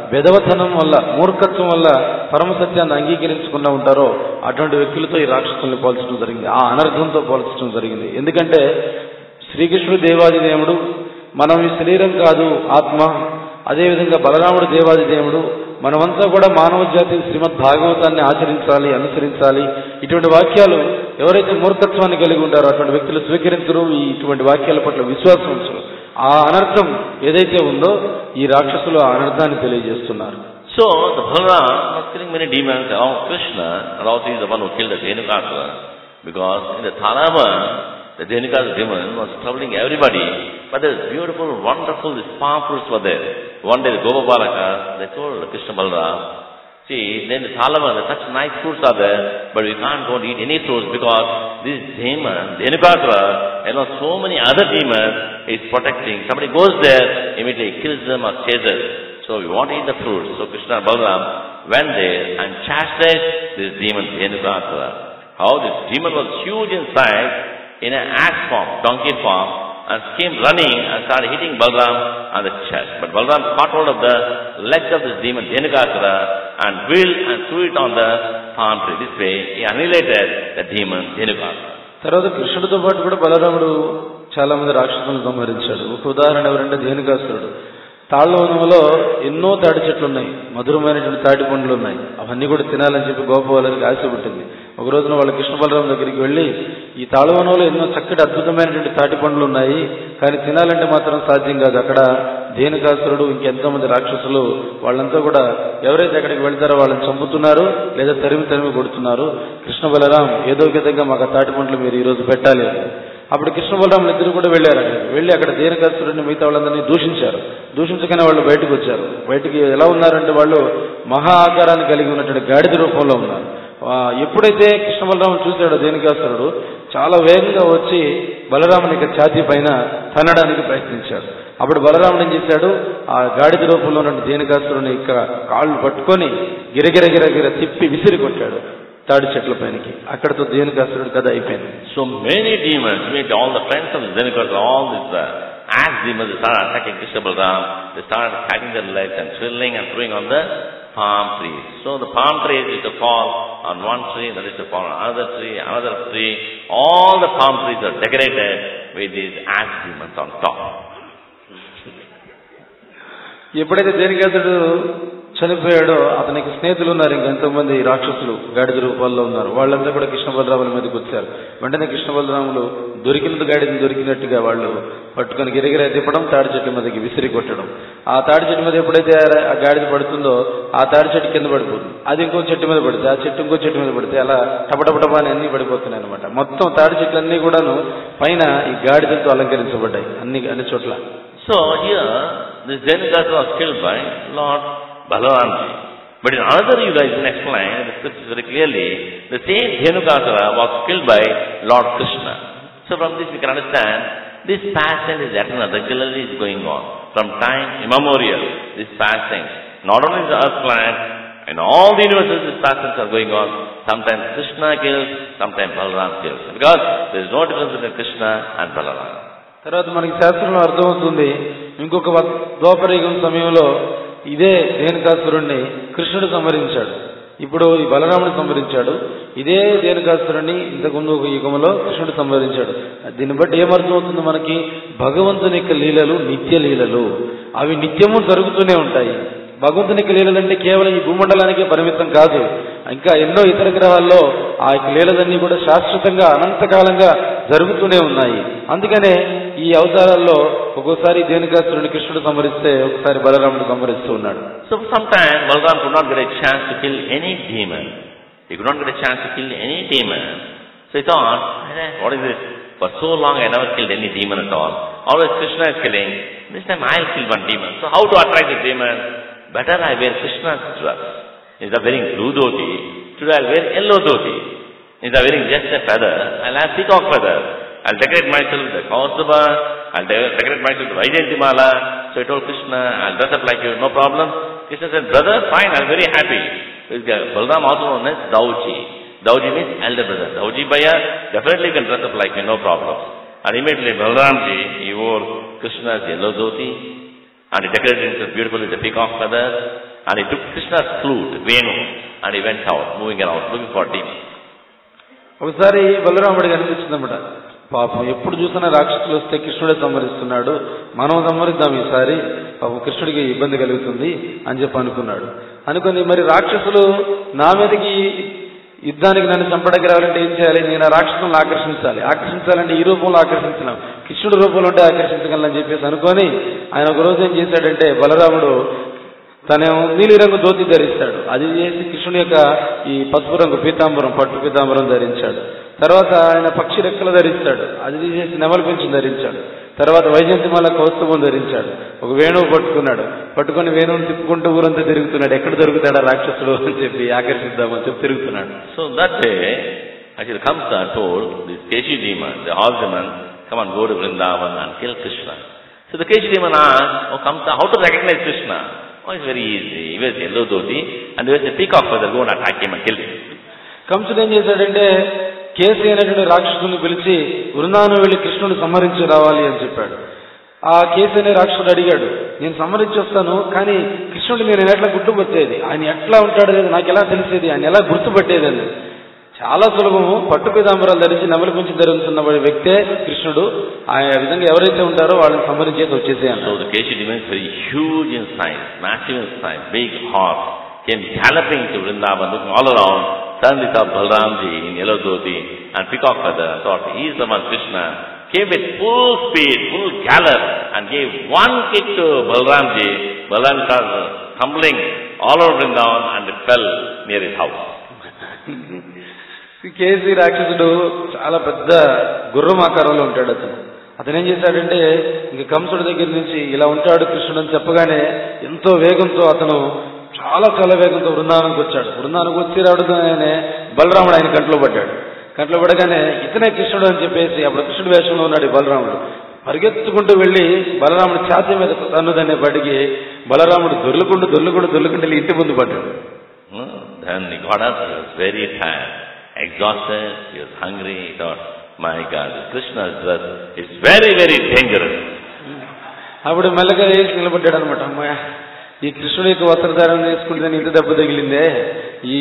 బెదవతనం వల్ల, మూర్ఖత్వం వల్ల పరమ సత్యాన్ని అంగీకరించకుండా ఉంటారో అటువంటి వ్యక్తులతో ఈ రాక్షసుల్ని పోల్చడం జరిగింది, ఆ అనర్థంతో పోల్చడం జరిగింది. ఎందుకంటే శ్రీకృష్ణుడు దేవాది దేవుడు, మనం ఈ శరీరం కాదు ఆత్మ. అదేవిధంగా బలరాముడు దేవాది దేవుడు, మనమంతా కూడా మానవ జాతి శ్రీమద్ భాగవతాన్ని ఆచరించాలి, అనుసరించాలి. ఇటువంటి వాక్యాలు ఎవరైతే మూర్ఖత్వాన్ని కలిగి ఉంటారో అటువంటి వ్యక్తులు స్వీకరించరు, ఇటువంటి వాక్యాల పట్ల విశ్వాసం ఉంచరు. ఆ అనర్థం ఏదైతే ఉందో ఈ రాక్షసులు ఆ అనర్థాన్ని తెలియజేస్తున్నారు. So the Balaram was killing many demons along with Krishna, and also he is the one who killed the Dhenukasura, because in the Thalava the Dhenukasura demon was troubling everybody, but the beautiful, wonderful, these palm fruits were there. One day the Gopabalaka, they told Krishna Balaram, see, then the Thalava, such nice fruits are there, but we can't go and eat any fruits because this demon, Dhenukasura, you know, so many other demons is protecting. Somebody goes there, immediately kills them or chases. So we want to eat the fruits. So Krishna and Balaram went there and chastised this demon, Dhenukasura. How this demon was huge in size, in an ass form, donkey form, and came running and started hitting Balaram on the chest. But Balaram caught hold of the legs of this demon, Dhenukasura, and wheeled and threw it on the palm tree. This way, he annihilated the demon, Dhenukasura. తర్వాత కృష్ణుడితో పాటు కూడా బలరాముడు చాలా మంది రాక్షసులను సంహరించాడు. ఒక ఉదాహరణ ఎవరంటే ధేనుకాసురుడు. తాళ్ళవనంలో ఎన్నో తాటి చెట్లు ఉన్నాయి, మధురమైనటువంటి తాటి పండ్లు ఉన్నాయి. అవన్నీ కూడా తినాలని చెప్పి గోపవాళ్ళకి ఆశ పుట్టింది. ఒక రోజున వాళ్ళ కృష్ణ బలరాం దగ్గరికి వెళ్ళి, ఈ తాళవనంలో ఎన్నో చక్కటి అద్భుతమైనటువంటి తాటి పండ్లు ఉన్నాయి, కానీ తినాలంటే మాత్రం సాధ్యం కాదు. అక్కడ ధేనుకాసురుడు ఇంకెంతో మంది రాక్షసులు వాళ్ళంతా కూడా ఎవరైతే అక్కడికి వెళ్తారో వాళ్ళని చంపుతున్నారు, లేదా తరిమి తరిమి కొడుతున్నారు. కృష్ణ బలరాం ఏదో విధంగా మాకు తాటి పండ్లు మీరు ఈరోజు పెట్టాలి. అప్పుడు కృష్ణ బలరాములు ఇద్దరు కూడా వెళ్ళారు. అక్కడికి వెళ్ళి అక్కడ ధేనుకాసురుడిని మిగతా వాళ్ళందరినీ దూషించారు. దూషించగానే వాళ్ళు బయటకు వచ్చారు. బయటికి ఎలా ఉన్నారంటే వాళ్ళు మహా ఆకారాన్ని కలిగి ఉన్నటువంటి గాడిద రూపంలో ఉన్నారు. ఎప్పుడైతే కృష్ణ బలరాములు చూశాడో ధేనుకాసురుడు చాలా వేగంగా వచ్చి బలరాముని ఛాతీ పైన తన్నడానికి ప్రయత్నించాడు. అప్పుడు బలరాముడు ఏం చేశాడు, ఆ గాడిద రూపంలో ఉన్న ధేనుకాసురుని ఇక్కడ కాళ్ళు పట్టుకొని గిరగిర గిరగిర తిప్పి విసిరి కొట్టాడు తాడి చెట్ల పైనకి. అక్కడతో ధేనుకాసురుడి కథ అయిపోయింది. So many demons, meet all the friends of the Dhenukasura, all these uh, ass demons, they started attacking Krishna Balaram. They started cutting their legs and drilling and throwing on the palm trees. So the palm trees used to fall on one tree, that is to fall on another tree, another tree. All the palm trees are decorated with these ass demons on top. ఎప్పుడైతే ధేనుకాసురుడు చనిపోయాడో అతనికి స్నేహితులు ఉన్నారు, ఇంకెంతో మంది రాక్షసులు గాడిద రూపాల్లో ఉన్నారు. వాళ్ళంతా కూడా కృష్ణ బలరాముల మీదకి వచ్చారు. వెంటనే కృష్ణ బలరాములు దొరికినది గాడిదని దొరికినట్టుగా వాళ్ళు పట్టుకొని గిరిగిర తిప్పడం, తాడి చెట్టు మీదకి విసిరి కొట్టడం. ఆ తాడి చెట్టు మీద ఎప్పుడైతే ఆ గాడిద పడుతుందో ఆ తాడి చెట్టు కింద పడిపోతుంది. అది ఇంకో చెట్టు మీద పడితే, ఆ చెట్టు ఇంకో చెట్టు మీద పడితే అలా టపటపటపా అని అన్ని పడిపోతున్నాయి అనమాట. మొత్తం తాడి చెట్లు అన్ని కూడాను పైన ఈ గాడిదలతో అలంకరించబడ్డాయి అన్ని అన్ని చోట్ల. So here this Dhenukasura was killed by Lord Balaramji. But in another yuga, it is explained in the scriptures very clearly, the same Dhenukasura was killed by Lord Krishna. So from this we can understand, this passion is eternal, regularly is going on. From time immemorial, this passion, not only in the earth planet, in all the universes, these passions are going on. Sometimes Krishna kills, sometimes Balaram kills. Because there is no difference between Krishna and Balaram. తర్వాత మనకి శాస్త్రంలో అర్థమవుతుంది, ఇంకొక ద్వాపరయుగం సమయంలో ఇదే ధేనుకాసురుణ్ణి కృష్ణుడు సంహరించాడు. ఇప్పుడు ఈ బలరాముడు సంహరించాడు. ఇదే ధేనుకాసురుణ్ణి ఇంతకుముందు ఒక యుగంలో కృష్ణుడు సంహరించాడు. దీన్ని బట్టి ఏమర్థమవుతుంది మనకి, భగవంతుని యొక్క లీలలు నిత్య లీలలు, అవి నిత్యము జరుగుతూనే ఉంటాయి. భగవంతుని యొక్క లీలలు అంటే కేవలం ఈ భూమండలానికే పరిమితం కాదు, ఇంకా ఎన్నో ఇతర గ్రహాల్లో ఆ యొక్క లీలలన్నీ కూడా శాశ్వతంగా అనంతకాలంగా జరుగుతూనే ఉన్నాయి. అందుకనే ఈ అవతారాల్లో ఒక్కోసారి ధేనుకాసురుని కృష్ణుడు సంహరిస్తే ఒకసారి బలరాముడు సంహరిస్తూ ఉన్నాడు. So sometimes Balaram could not get a chance to kill any demon. He could not get a chance to kill any demon. So he thought, what is this? For so long I never killed any demon at all. Always Krishna is killing. This time I'll kill one demon. So how to attract the demon? Better I wear Krishna's dress. Instead of wearing blue dhoti, today I'll wear yellow dhoti. Instead of wearing just a feather, I'll have peacock feather. I'll decorate myself with the Kaustubha, I'll de- decorate myself with Vaijayantimala. So I told Krishna, I'll dress up like you, no problem. Krishna said, brother, fine, I'm very happy. Balaram also known as Dauji. Dauji means elder brother. Dauji Bhaiya, definitely can dress up like me, no problem. And immediately Balaramji, he wore Krishna's yellow dhoti, and he decorated himself beautifully with the peacock feather, and he took Krishna's flute, Venu, and he went out, moving around, looking for demons. ఒకసారి బలరాముడికి అనిపించిందన్నమాట, పాపం ఎప్పుడు చూసినా రాక్షసులు వస్తే కృష్ణుడే సంహరిస్తున్నాడు, మనం సంహరిద్దాం ఈసారి, పాపం కృష్ణుడికి ఇబ్బంది కలుగుతుంది అని చెప్పి అనుకున్నాడు. అనుకుని మరి రాక్షసులు నా మీదకి యుద్ధానికి నన్ను చంపడానికి రావాలంటే ఏం చేయాలి, నేను ఆ రాక్షసులను ఆకర్షించాలి, ఆకర్షించాలంటే ఈ రూపంలో ఆకర్షించలేం, కృష్ణుడి రూపంలో ఉంటే ఆకర్షించగలని చెప్పేసి అనుకొని ఆయన ఒక రోజు ఏం చేశాడంటే, బలరాముడు తన నీలిరంగు ధోతి ధరిస్తాడు, అది చేసి కృష్ణుడి యొక్క ఈ పసుపు రంగు పీతాంబరం, పట్టు పీతాంబరం ధరించాడు. తర్వాత ఆయన పక్షి రెక్కలు ధరిస్తాడు, అది తీసేసి నెమలి పెంచి ధరించాడు. తర్వాత వైజయంతిమాల కౌస్తుభం ధరించాడు, ఒక వేణువు పట్టుకున్నాడు, పట్టుకుని వేణువుని తిప్పుకుంటూ ఊరంతా తిరుగుతున్నాడు, ఎక్కడ దొరుకుతాడా రాక్షసుడు అని చెప్పి ఆకర్షిద్దామని చెప్పి తిరుగుతున్నాడు. So that day actually Kamsa told this Keshi demon, the horse demon, come and go to Vrindavan and kill Krishna. So the Keshi demon asked, oh Kamsa, how to recognize Krishna? Oh, it's very easy. He wears yellow dhoti and there was a peacock feather, go and attack him and kill him. కంసుడు ఏం చేశాడంటే, కేసి అనేటువంటి రాక్షసుని పిలిచి వృందావనం వెళ్లి కృష్ణుని సంహరించి రావాలి అని చెప్పాడు. ఆ కేసి అనే రాక్షసుడు అడిగాడు, నేను సంహరించి వస్తాను, కానీ కృష్ణుడిని నేను ఎట్లా గుర్తుపట్టేది, ఆయన ఎట్లా ఉంటాడో లేదు నాకు ఎలా తెలిసేది, ఆయన ఎలా గుర్తుపట్టేది అని. చాలా సులభము, పట్టు పీతాంబరాలు ధరించి నెమలి పెంచి ధరించున్న వ్యక్తే కృష్ణుడు, ఆ విధంగా ఎవరైతే ఉంటారో వాళ్ళని సంహరించేసి వచ్చేసేయాలి. So the Keshi demon is very huge in size, massive in size, big horse, came galloping to Vrindavan, looking all around. Suddenly saw Balramji in yellow dhoti and peacock feather, thought he is the one Krishna, came with full speed, full gallop and gave one kick to Balramji. Balram started tumbling all over Vrindavan and it fell near his house. Keshi రాక్షసుడు చాలా పెద్ద గుర్రం ఆకారంలో ఉంటాడు. అతను అతను ఏం చేశాడంటే, ఇంక కంసుడి దగ్గర నుంచి ఇలా ఉంటాడు కృష్ణుడు అని చెప్పగానే ఎంతో వేగంతో అతను చాలా చాలా వేగంతో బృందావనానికి వచ్చాడు. బృందావనానికి వచ్చి రావడంతోనే బలరాముడు ఆయన కంట్లో పడ్డాడు. కంట్లో పడగానే ఇతనే కృష్ణుడు అని చెప్పేసి, అప్పుడు కృష్ణుడి వేషంలో ఉన్నాడు బలరాముడు. పరిగెత్తుకుంటూ వెళ్లి బలరాముడు ఛాతీ మీద తన్నుదనే పడికి బలరాముడు దొర్లుకుంటూ దొర్లుకుంటూ దొర్లుకుంటూ వెళ్ళి ఇంటి ముందు పడ్డాడు. Then he got up, he was very tired, exhausted, he was hungry, he thought, my God, Krishna's dress is very, very dangerous. అప్పుడు మెల్లగా వేసి నిలబడ్డాడు అనమాట. అమ్మాయ, ఈ కృష్ణుడి యొక్క వస్త్రధారణ వేసుకుంటే ఇంత దెబ్బ తగిలిందే, ఈ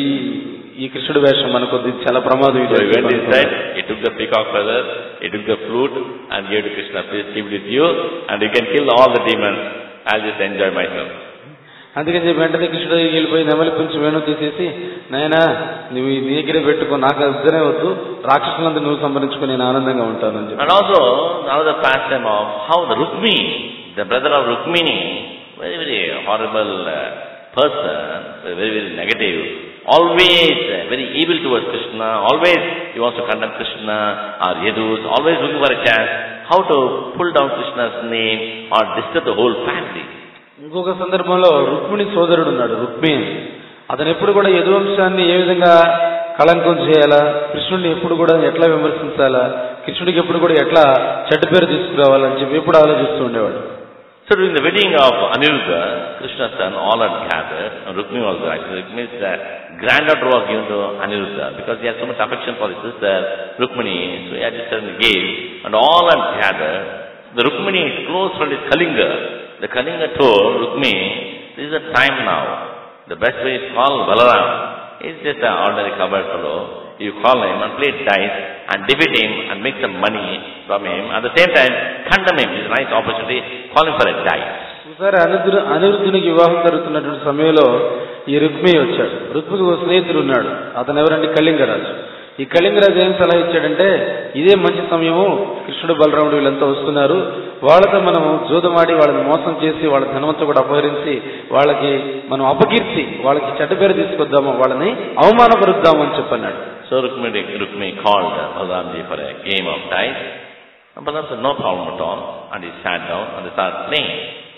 ఈ కృష్ణుడి వేషం మనకు చాలా ప్రమాదం. So he went inside, he took the peacock feather, he took the flute and gave to Krishna, please keep with you and you can kill all the demons, I'll just enjoy myself. అందుకని చెప్పి వెంటనే కృష్ణుడు వెళ్ళిపోయి నెమలి పెంచి వేణు తీసేసి, నాయనా నువ్వు నీ దగ్గరే పెట్టుకో, నాకు ఇద్దరే వద్దు, రాక్షసులంతా నువ్వు సంహరించుకుని నేను ఆనందంగా ఉంటాను అని చెప్పి. And also another pastime of how the Rukmini, the brother of Rukmini, very very horrible uh, person, very very negative, always uh, very evil towards Krishna, always he wants to condemn Krishna or Yadus, always looking for a chance how to pull down Krishna's name or disturb the whole family. ఇంకొక సందర్భంలో రుక్మిణి సోదరుడు ఉన్నాడు, రుక్మిణి. అతను ఎప్పుడు కూడా యదువంశాన్ని ఏ విధంగా కళంకం చేయాలా, కృష్ణుడిని ఎప్పుడు కూడా ఎట్లా విమర్శించాలా, కృష్ణుడికి ఎప్పుడు కూడా ఎట్లా చెడ్డ పేరు తీసుకురావాలని చెప్పి ఎప్పుడు ఆలోచిస్తూ ఉండేవాడు. So during the wedding of Aniruddha, Krishna's son, all had gathered, and Rukmini was there. Actually, Rukmini's uh, granddaughter was given to Aniruddha because he had so much affection for his sister Rukmini, so he had just suddenly gave, and all had gathered. The Rukmini's close friend is Kalinga. The Kalinga told Rukmini, this is the time now. The best way is call Balaram. He's just an ordinary coward fellow. You call him and play dice and defeat him and make some money from him. At the same time, condemn him. It's a nice opportunity. Call him for a dice. సరే, అనిరుద్ధు అనిరుద్ధునికి వివాహం జరుగుతున్నటువంటి సమయంలో ఈ రుక్మిణి వచ్చాడు. రుక్మిణికి ఒక స్నేహితుడు ఉన్నాడు, అతను ఎవరంటే కళింగరాజు. ఈ కళింగరాజు ఏం సలహా ఇచ్చాడంటే, ఇదే మంచి సమయము, కృష్ణుడు బలరాముడు వీళ్ళంతా వస్తున్నారు, వాళ్ళతో మనం జూదమాడి వాళ్ళని మోసం చేసి వాళ్ళ ధనవంతా కూడా అపహరించి వాళ్ళకి మనం అపకీర్తి, వాళ్ళకి చెడ్డ పేరు తీసుకొద్దాము, వాళ్ళని అవమానపరుద్దాము అని చెప్పన్నాడు. So Rukmini, Rukmini called Balaramji for a game of dice. And Balaram said, no problem at all. And he sat down and they started playing.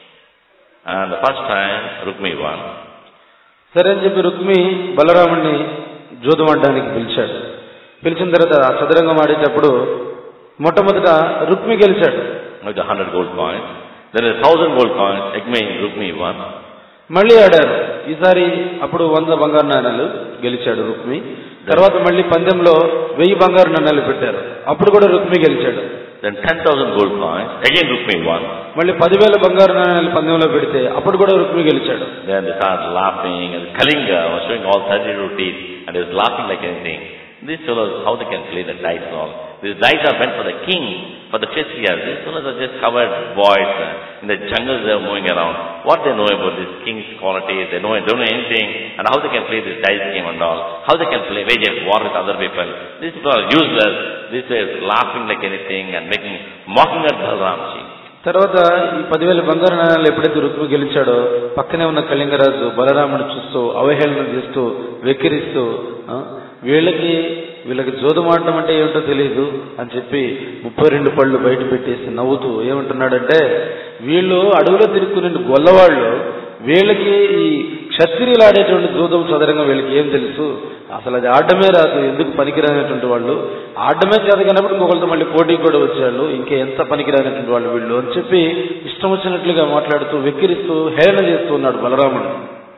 And the first time, Rukmini won. సరే అని చెప్పి రుక్మి బలరాముడిని జూదం ఆడడానికి పిలిచాడు. పిలిచిన తర్వాత ఆ చదరంగం ఆడేటప్పుడు మొట్టమొదట రుక్మి గెలిచాడు. With a hundred gold coins. There is a thousand gold coins. Again, Rukmini won. మళ్ళీ ఆడారు. ఈసారి అప్పుడు వంద బంగారు నాణాలు గెలిచాడు రుక్మి. తర్వాత మళ్ళీ పందెంలో వెయ్యి బంగారు నాణాలు పెట్టారు. అప్పుడు కూడా రుక్మి గెలిచాడు. Then ten thousand gold coins. Again Rukmini won. మళ్ళీ పదివేల బంగారు నాణ్యాలు పందెంలో పెడితే అప్పుడు కూడా రుక్మి గెలిచాడు. Then they started laughing, and Kalinga was showing all thirty-two teeth, and he was laughing like anything. These fellows, how they can play the dice and all. These dice are meant for the king, for the Kshatriya. These fellows are just covered boys uh, in the jungles they are moving around. What they know about this king's qualities, they know, don't know anything, and how they can play this dice game and all. How they can play wage at war with other people. These people are useless. These are laughing like anything and making, mocking at Balramji. తర్వాత ఈ పదివేల బంగారు నాణ్యాలు ఎప్పుడైతే రుక్మి గెలిచాడో పక్కనే ఉన్న కళింగరాజు బలరాముడు చూస్తూ అవహేళన చేస్తూ వెక్కిరిస్తూ వీళ్ళకి వీళ్ళకి జోదమాడడం అంటే ఏమిటో తెలియదు అని చెప్పి ముప్పై రెండు పళ్ళు బయట పెట్టేసి నవ్వుతూ ఏమంటున్నాడంటే, వీళ్ళు అడవిలో తిరుగుకునే గొల్లవాళ్ళు, వీళ్ళకి ఈ క్షత్రియులు ఆడేటువంటి జూదం చదరంగా వీళ్ళకి ఏం తెలుసు, అసలు అది ఆడమే రాదు, ఎందుకు పనికిరానటువంటి వాళ్ళు, ఆడమే చేతగానప్పుడు ఇంకొకరితో మళ్ళీ పోటీ కూడా వచ్చాళ్ళు, ఇంకా ఎంత పనికిరానటువంటి వాళ్ళు వీళ్ళు అని చెప్పి ఇష్టం వచ్చినట్లుగా మాట్లాడుతూ వెక్కిరిస్తూ హేళన చేస్తూ ఉన్నాడు బలరాముడు.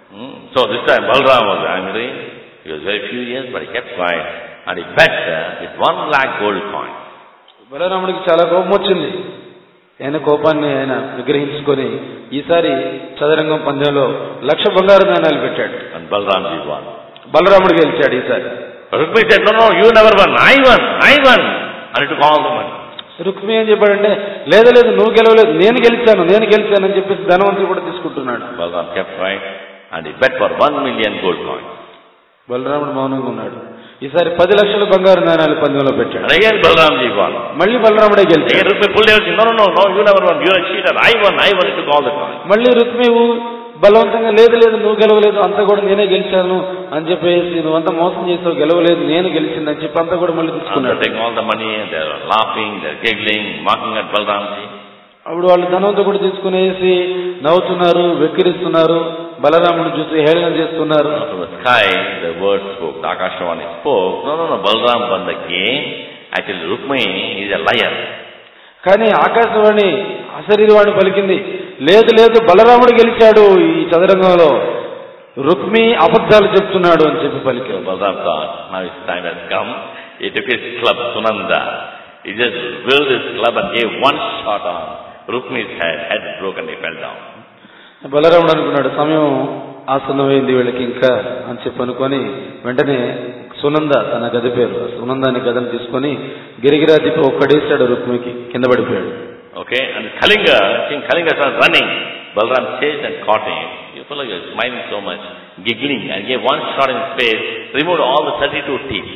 So this time Balaram was angry. He was very furious, but he kept quiet, and he bet with one lakh gold coin. బలరాముడికి చాలా కోపం వచ్చింది. ఆయన కోపాన్ని ఆయన విగ్రహించుకొని ఈసారి చదరంగం పందెంలో లక్ష బంగారు నాణ్యాలు పెట్టాడు. And Balramji won. బలరాముడు గెలిచాడు ఈసారి. Rukmi said, no, no, you never won. I won, I won. And he took all the money. Rukmi ఏం చెప్పాడంటే, లేదు లేదు నువ్వు గెలవలేదు, నేను గెలిచాను నేను గెలిచాను అని చెప్పేసి ధనవంతులు కూడా తీసుకుంటున్నాడు. Balram kept quiet, and he bet for one million gold coins. బలరాముడు మౌనంగా ఉన్నాడు. ఈసారి పది లక్షల బంగారు నాణ్యాలు పందెంలో పెట్టాడు. Again Balramji won. మళ్ళీ బలరాముడే గెలిచాడు. Rukmi pulled everything. No, no, no, no, you never won. You are a cheater. I won, I won. He took all the coins. మళ్ళీ రుక్మి బలవంతంగా లేదు లేదు నువ్వు గెలవలేదు, అంతా కూడా నేనే గెలిచాను అని చెప్పేసి నువ్వంతా మోసం చేసావు, గెలవలేదు నేను గెలిచింది అని చెప్పి అంతా కూడా మళ్ళీ తీసుకున్నాడు. Taking all the money, and they are laughing, they are giggling, mocking at Balramji. అప్పుడు వాళ్ళు ధనంతో కూడా తీసుకునేసి నవ్వుతున్నారు, వెక్కిరిస్తున్నారు, బలరాముడు చూసి హేళన చేస్తున్నారు. From the sky, the word spoke. The Akashvani spoke. No, no, no. Balram won the game. Actually, Rukmi is a liar. కానీ ఆకాశవాణి అశరీరవాణి పలికింది, లేదు లేదు బలరాముడు గెలిచాడు ఈ చదరంగంలో, రుక్మి అబద్ధాలు చెప్తున్నాడు అని చెప్పి పలికారు. Balram thought, now his time has come. He took his club, Sunanda. He just whirled his club and gave one shot on Rukmi's head. Head broke and he fell down. బలరాముడు అనుకున్నాడు సమయం ఆసన్నమైంది వీళ్ళకి ఇంకా అని చెప్పి అనుకొని వెంటనే సునంద తన గది పేరు సునంద అనే గదని తీసుకొని గిరిగిరా తిప్పి ఒక్కడేసాడు రుక్మికి, కింద పడిపోయాడు. Okay, and Kalinga, King Kalinga started running. Balram chased and caught him. You feel like you're smiling so much, giggling, and gave one shot in his face, removed all the thirty-two teeth.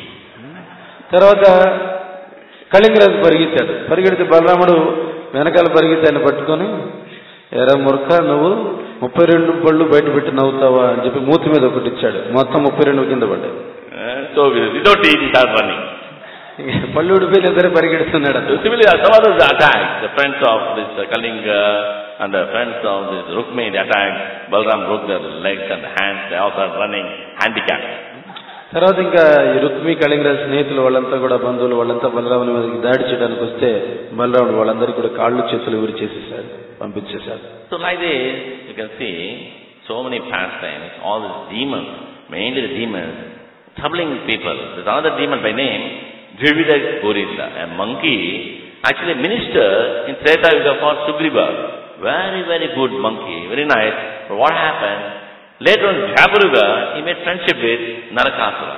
తర్వాత కళింగరాజు పరిగెత్తాడు. పరిగెడితే బలరాముడు వెనకాల పరిగెత్తి ఆయన పట్టుకొని, ఎరా మురఖ నువ్వు ముప్పై రెండు పళ్ళు బయట పెట్టి నవ్వుతావా అని చెప్పి మూతి మీద ఒకటి ఇచ్చాడు. మొత్తం ముప్పై రెండు కింద పడ్డాయి. So without teeth he started running. పళ్ళు ఊడిపోయినా సరే పరిగెడుతున్నాడు. Similarly, some others attacked. The friends of this Kalinga and the friends of this Rukmi, they attacked. Balram broke their legs and hands. They all started running, handicapped. తర్వాత ఇంకా ఈ రుక్మి కళింగరాజు స్నేహితులు వాళ్ళంతా కూడా బంధువులు వాళ్ళంతా బలరాముని మీదకి దాడి చేయడానికి వస్తే బలరాముడు వాళ్ళందరికీ కూడా కాళ్ళు చేతులు విరి చేసేసాడు, పంపించేశాడు. So like this, you can see so many pastimes, all these demons, mainly the demons, troubling people. There's another demon by name Dvivida Gorilla, a monkey, actually minister in Treta Yuga for Sugriva. Very, very good monkey, very nice. But what happened? Later on, Dvaparuga, he made friendship with Narakasura.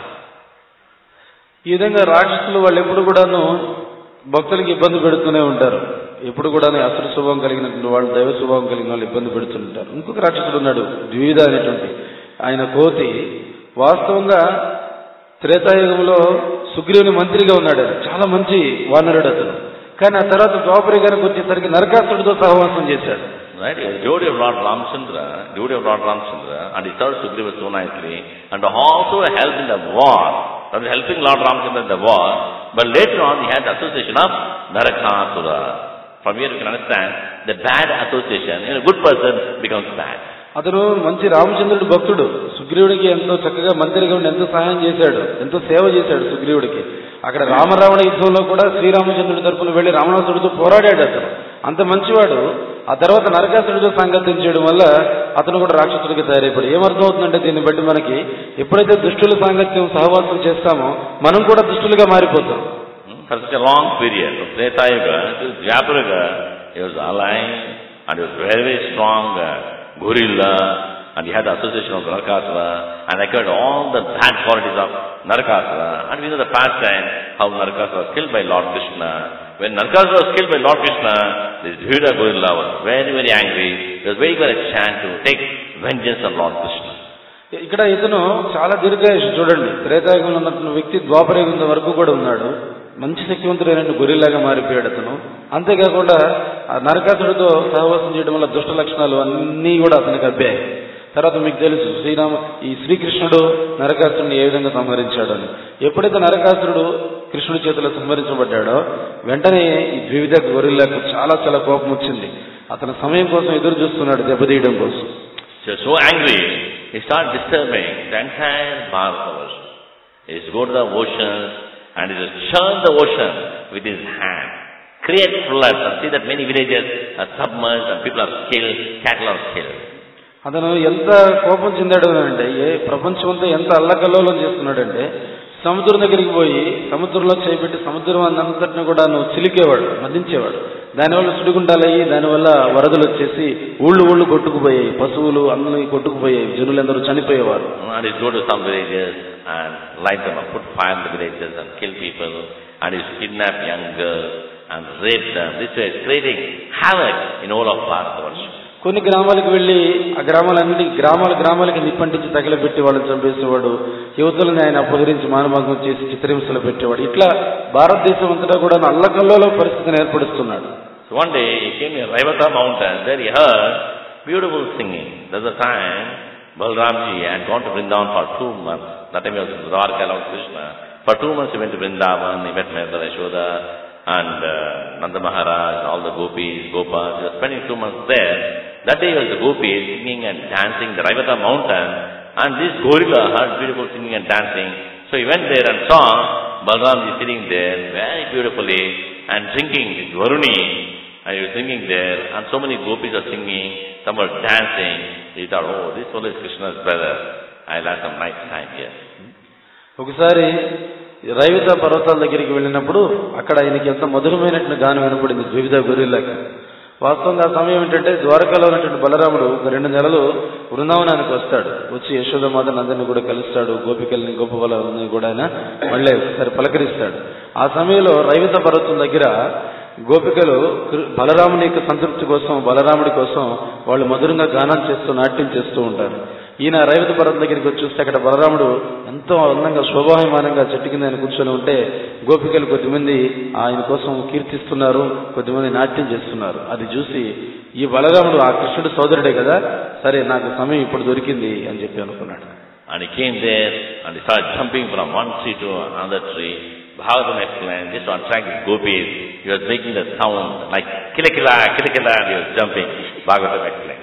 ఈ విధంగా రాక్షసులు వాళ్ళు ఎప్పుడు కూడాను భక్తులకి ఇబ్బంది పెడుతూనే ఉంటారు. ఎప్పుడు కూడా అసుర స్వభావం కలిగినటువంటి వాళ్ళు, దైవ స్వభావం కలిగిన వాళ్ళు ఇబ్బంది పెడుతుంటారు. ఇంకొక రాక్షసుడు ఉన్నాడు ద్వివిధ అనేటువంటి ఆయన కోతి. వాస్తవంగా త్రేతాయుగంలో సుగ్రీవుని మంత్రిగా ఉన్నాడు. చాలా మంచి వానరుడు అతను. కానీ ఆ తర్వాత ద్వాపర గారికి వచ్చేసరికి నరకాసుడితో సహవాసం చేశాడు. Right, he was devotee of Lord Ramchandra, devotee of Lord Ramchandra, and he served Sugriva so nicely, and also helped in the war. That was helping Lord Ramchandra in the war. But later on, he had the association of Narakasura. From here you can understand the bad association. You know, a good person becomes bad. అతను మంచి రామచంద్రుడు భక్తుడు. సుగ్రీవుడికి ఎంతో చక్కగా మంత్రిగా ఉండి ఎంతో సహాయం చేశాడు, ఎంతో సేవ చేశాడు సుగ్రీవుడికి. అక్కడ రామరావణ యుద్ధంలో కూడా శ్రీరామచంద్రుడి తరపున వెళ్లి రావణాసుడితో పోరాడాడు అతను. అంత మంచివాడు. ఆ తర్వాత నరకాసుడితో సంగతం చేయడం వల్ల అతను కూడా రాక్షసుడికి తయారైపోయాడు. ఏమర్థం అవుతుందంటే దీన్ని బట్టి మనకి ఎప్పుడైతే దుష్టుల సాంగత్యం సహవాసం చేస్తామో మనం కూడా దుష్టులుగా మారిపోతాం. For such a long period, from Treta Yuga to Dvapara, he was alive and he was very, very strong uh, gorilla, and he had the association of Narakasura, and acquired all the bad qualities of Narakasura. And we know the past time how Narakasura was killed by Lord Krishna. When Narakasura was killed by Lord Krishna, this Bhira gorilla was very, very angry. He was waiting for a chance to take vengeance on Lord Krishna. ఇక్కడ ఇతను చాలా దీర్ఘాయుషు చూడండి. త్రేతాయుగంలో ఉన్నటువంటి వ్యక్తి ద్వాపరయుగం వరకు కూడా ఉన్నాడు. మంచి శక్తివంతుడైన గొరిల్లాగా మారిపోయాడు అతను. అంతేకాకుండా నరకాసుడితో సహవాసం చేయడం వల్ల దుష్ట లక్షణాలు అన్నీ కూడా అతనికి అబ్బాయి. తర్వాత మీకు తెలుసు శ్రీరామ ఈ శ్రీకృష్ణుడు నరకాసురుడిని ఏ విధంగా సంహరించాడు అని. ఎప్పుడైతే నరకాసురుడు కృష్ణుడి చేతిలో సంహరించబడ్డాడో వెంటనే ఈ ద్వివిధ గొరిల్లాకు చాలా చాలా కోపం వచ్చింది. అతని సమయం కోసం ఎదురు చూస్తున్నాడు దెబ్బతీయడం కోసం. So angry, he started disturbing the entire Bharatavarsha. He used to go to the oceans and he just churn the ocean with his hand, create floods, and see that many villages are submerged and people are killed, cattle are killed. అతను ఎంత కోపం చెందాడు అంటే ఏ ప్రపంచం అంతా ఎంత అల్లకల్లోలం చేస్తున్నాడంటే సముద్రం దగ్గరికి పోయి సముద్రంలో చేపెట్టి సముద్రం అంతటిని కూడా నువ్వు చిలికేవాడు, మదించేవాడు. దానివల్ల సుడిగుండాలయ్యి దానివల్ల వరదలు వచ్చేసి ఊళ్ళు ఊళ్ళు కొట్టుకుపోయాయి, పశువులు అన్ని కొట్టుకుపోయాయి, జనులందరూ చనిపోయేవారు. And he go to some villages and light them up, put fire in the villages and kill people, and he kidnap young girls and rape them. This way creating havoc in all of Bharatavarsha. కొన్ని గ్రామాలకు వెళ్లి ఆ గ్రామాలన్నిటి గ్రామాల గ్రామాలకి నిప్పంటించి తగలబెట్టి వాళ్ళని చంపేసేవాడు. యువతులను ఆయన అపహరించి మానభంగం చేసి చిత్రహింసలు పెట్టేవాడు. ఇట్లా భారతదేశం అంతటా కూడా అల్లకల్లోల పరిస్థితిని ఏర్పడుస్తున్నాడు. So one day he came near Raivata mountain. There he heard beautiful singing. There's a time Balramji had gone to Vrindavan for two months. That time he was in Dwarka along with Krishna. For two months he went to Vrindavan. He met Mother Yashoda and uh, Nanda Maharaj, all the gopis, gopas. He was spending two months there. That day he was the gopis singing and dancing the Raivata mountain, and this gorilla heard beautiful singing and dancing. So he went there and saw Balramji sitting there very beautifully and drinking this Varuni, and he was singing there, and so many gopis are singing, some were dancing. He thought, oh, this one is Krishna's brother. I'll have some nice time here. ఒకసారి రైవత పర్వతాల దగ్గరికి వెళ్ళినప్పుడు అక్కడ ఆయనకి ఎంత మధురమైనటువంటి గానం వినపడింది ద్వివిధ గొరిల్లాకి. వాస్తవంగా ఆ సమయం ఏంటంటే ద్వారకాలో ఉన్నటువంటి బలరాముడు ఒక రెండు నెలలు బృందావనానికి వస్తాడు. వచ్చి యశోదమాతను అందరినీ కూడా కలుస్తాడు, గోపికల్ని గోపబలని కూడా ఆయన మళ్ళీ ఒకసారి పలకరిస్తాడు. ఆ సమయంలో రైవత పర్వతం దగ్గర గోపికలు బలరాముని యొక్క సంతృప్తి కోసం, బలరాముడి కోసం వాళ్ళు మధురంగా గానం చేస్తూ నాట్యం చేస్తూ ఉంటారు. ఈయన రైవత పర్వతం దగ్గరికి వచ్చి చూస్తే అక్కడ బలరాముడు ఎంతో అందంగా శోభాయమానంగా చెట్టు కింద ఆయన కూర్చొని ఉంటే గోపికలు కొద్దిమంది ఆయన కోసం కీర్తిస్తున్నారు, కొద్దిమంది నాట్యం చేస్తున్నారు. అది చూసి ఈ బలరాముడు ఆ కృష్ణుడు సోదరుడే కదా, సరే నాకు సమయం ఇప్పుడు దొరికింది అని చెప్పి అనుకున్నాడు. And he came there and he started jumping from one tree to another tree. Bhagavatam explained, just to attract the gopis, he was making the sound like kila kila, kila kila, and he was jumping. Bhagavatam explained.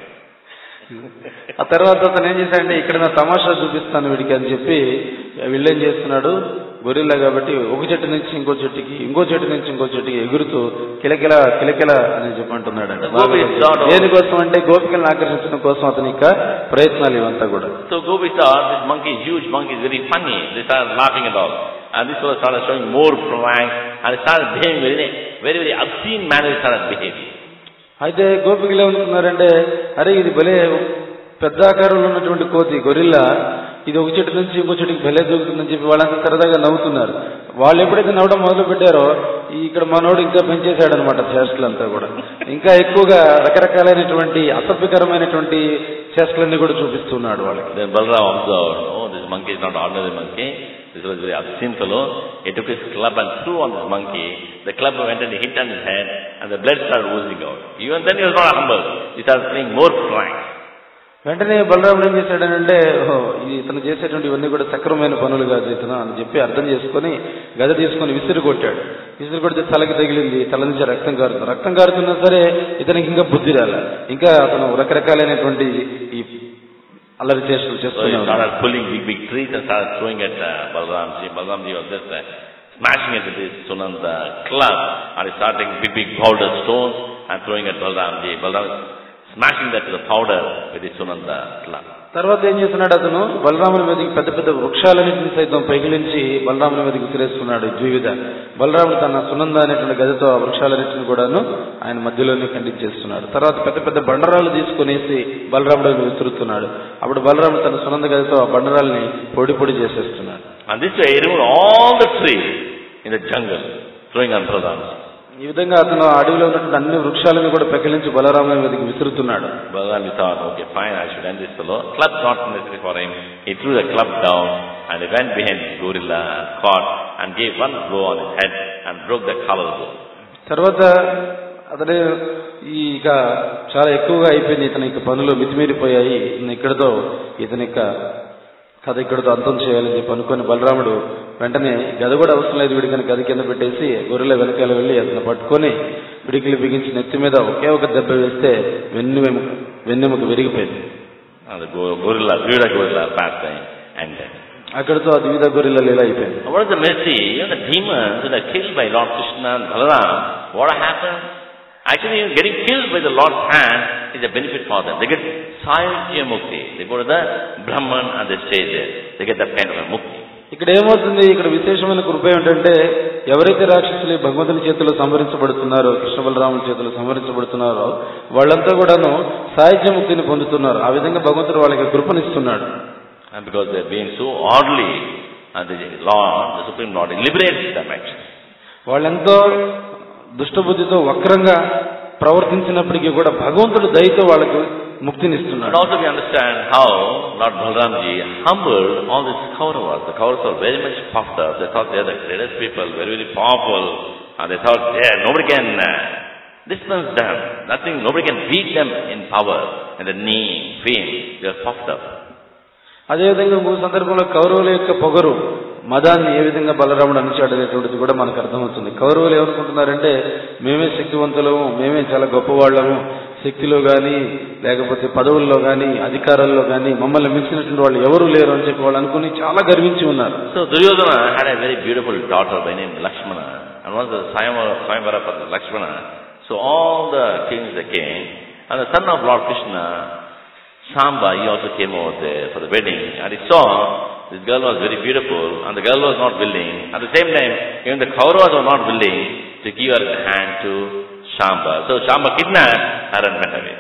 ఆ తర్వాత అతను ఏం చేశాడంటే ఇక్కడ నా తమాషా చూపిస్తాను వీడికి అని చెప్పి వీళ్ళేం చేస్తున్నాడు, గొరిల్లా కాబట్టి ఒక చెట్టు నుంచి ఇంకో చెట్టుకి, ఇంకో చెట్టు నుంచి ఇంకో చెట్టుకి ఎగురుతూ కిలకిల కిలకిల అని చెప్పంటున్నాడు. దేనికోసం అంటే గోపికలను ఆకర్షించడం కోసం అతని యొక్క ప్రయత్నాలు ఇవంతా కూడా. So gopis thought this monkey, huge monkey, is very funny. They started laughing at all. And this was started showing more pranks and they started behaving very, very, very obscene manner. They started behaving. అయితే గోపికలు ఏమనుకున్నారంటే, అరే ఇది భలే పెద్ద ఆకారంలో ఉన్నటువంటి కోతి గొరిల్లా, ఇది ఒక చెట్టు నుంచి ఇంకో చెట్టుకి భలే దూకుతుందని చెప్పి వాళ్ళంతా సరదాగా నవ్వుతున్నారు. వాళ్ళు ఎప్పుడైతే నవ్వడం మొదలు పెట్టారో ఇక్కడ మనోడు ఇంకా పెంచేశాడు అనమాట చేష్టలంతా కూడా. ఇంకా ఎక్కువగా రకరకాలైనటువంటి అసభ్యకరమైనటువంటి చేష్టలన్నీ కూడా చూపిస్తున్నాడు వాళ్ళకి. Then Balram observed, oh, this monkey is not ordinary monkey. This was a very obscene fellow. He took his club and threw on this monkey. The club went and hit on his head and the blood started oozing out. Even then he was not humble. He started playing more pranks. వెంటనే బలరాముడు ఏం చేశాడనంటే, ఇతను చేసేటువంటి ఇవన్నీ కూడా సక్రమైన పనులు కాదు ఇతను అని చెప్పి అర్థం చేసుకుని గద తీసుకుని విసిరి కొట్టాడు. విసిరి కొడితే తలకి తగిలింది, తల నుంచి రక్తం కారుతుంది. రక్తం కారుతున్నా సరే ఇతనికి ఇంకా బుద్ధి రాల. ఇంకా అతను రకరకాలైనటువంటి ఈ అల్లరి చేష్టలు చేస్తున్నాడు. started pulling big big trees and started throwing at uh, Balramji. Balramji was just uh, smashing it with his Sunanda club and he started taking big big powder stones and throwing at Balramji. Balram smashing that to the powder with his Sunanda club. తర్వాత ఏం చేస్తున్నాడు అతను బలరాముని మీదకి పెద్ద పెద్ద వృక్షాలన్నింటిని సైతం పైకిలించి బలరాముని మీదకి విసిరేస్తున్నాడు ద్వివిధ. బలరాముడు తన సునంద అనేటువంటి గదతో ఆ వృక్షాలన్నింటిని కూడాను ఆయన మధ్యలోనే ఖండించేస్తున్నాడు. తర్వాత పెద్ద పెద్ద బండరాలు తీసుకునేసి బలరాముడు విసురుతున్నాడు. అప్పుడు బలరాముడు తన సునంద గదతో ఆ బండరాల్ని పొడి పొడి చేసేస్తున్నాడు. And this way he removed all the trees in the jungle, throwing on Balram. ఈ విధంగా అతను అడవిలో ఉన్నటువంటి అన్ని వృక్షాలను కూడా పెకిలించి బలరాముని మీదకి విసురుతున్నాడు. Balaram thought, okay, fine, I should end this fellow. Club not necessary for him. He threw the club down and he went behind the gorilla and caught and gave one blow on his head and broke the collarbone. తర్వాత అతను ఈ ఇక చాలా ఎక్కువగా అయిపోయింది, ఇతని యొక్క పనులు మితిమీరిపోయాయి, ఇక్కడితో ఇతని యొక్క కథ ఇక్కడితో అంతం చేయాలని చెప్పి అనుకుని బలరాముడు వెంటనే గద కూడా అవసరం లేదు వీడికని గది కింద పెట్టేసి గొర్రెల వెనకాల వెళ్ళి అతను పట్టుకొని పిడికిలు బిగించి నెత్తి మీద ఒకే ఒక దెబ్బ వేస్తే వెన్నెముక వెన్నెముక విరిగిపోయింది. అక్కడితో ఆ ద్విధ గొర్రెల లీల అయిపోయింది. What is the mercy? You know, the demons that are killed by Lord Krishna and Balaram, what happened? Actually, getting killed by the Lord's hand is a benefit for them. They get Sayajya Mukti. They go to the Brahman and they stay there. They get that kind of a Mukti. ఇక్కడ ఏమవుతుంది, ఇక్కడ విశేషమైన కృప ఏమిటంటే ఎవరైతే రాక్షసులు భగవంతుని చేతిలో సంహరించబడుతున్నారో, కృష్ణ బలరాముల చేతిలో సంహరించబడుతున్నారో వాళ్ళంతా కూడాను సాయుధ్య ముక్తిని పొందుతున్నారు. ఆ విధంగా భగవంతుడు వాళ్ళకి కృపనిస్తున్నాడు. And because they are being so orderly, and the Lord, the Supreme Lord, liberates them actually. వాళ్ళెంతో దుష్టబుద్ధితో వక్రంగా ప్రవర్తించినప్పటికీ కూడా భగవంతుడు దయతో వాళ్ళకి ముక్తినిస్తున్నాడు. And also we understand how Lord Balramji humbled all these Kauravas. The Kauravas were very much puffed up. They thought they are the greatest people, very, very powerful. And they thought, yeah, nobody can uh, distance them. Nothing, nobody can beat them in power and the name, fame. They are puffed up. అదేవిధంగా ఇంకో సందర్భంలో కౌరవుల యొక్క పొగరు మదాన్ని ఏ విధంగా బలరాముడు అణిచాడు అనేటువంటిది కూడా మనకు అర్థమవుతుంది. కౌరవులు ఏమనుకుంటున్నారంటే మేమే శక్తివంతులము, మేమే చాలా గొప్పవాళ్ళము, శక్తిలో కానీ లేకపోతే పదవుల్లో కానీ అధికారాల్లో కానీ మమ్మల్ని మించినటువంటి వాళ్ళు ఎవరు లేరు అని చెప్పి వాళ్ళు అనుకుని చాలా గర్వించి ఉన్నారు. So Duryodhana had a very beautiful daughter by name Lakshmana, and was the Swayamvara for the Lakshmana. So all the kings they came, and the son of Lord Krishna, Shamba, he also came over there for the wedding, and he saw this girl was very beautiful, and the girl was not willing. At the same time, even the Kauravas were not willing to give her hand to Shamba. So Shamba kidnapped her and went away.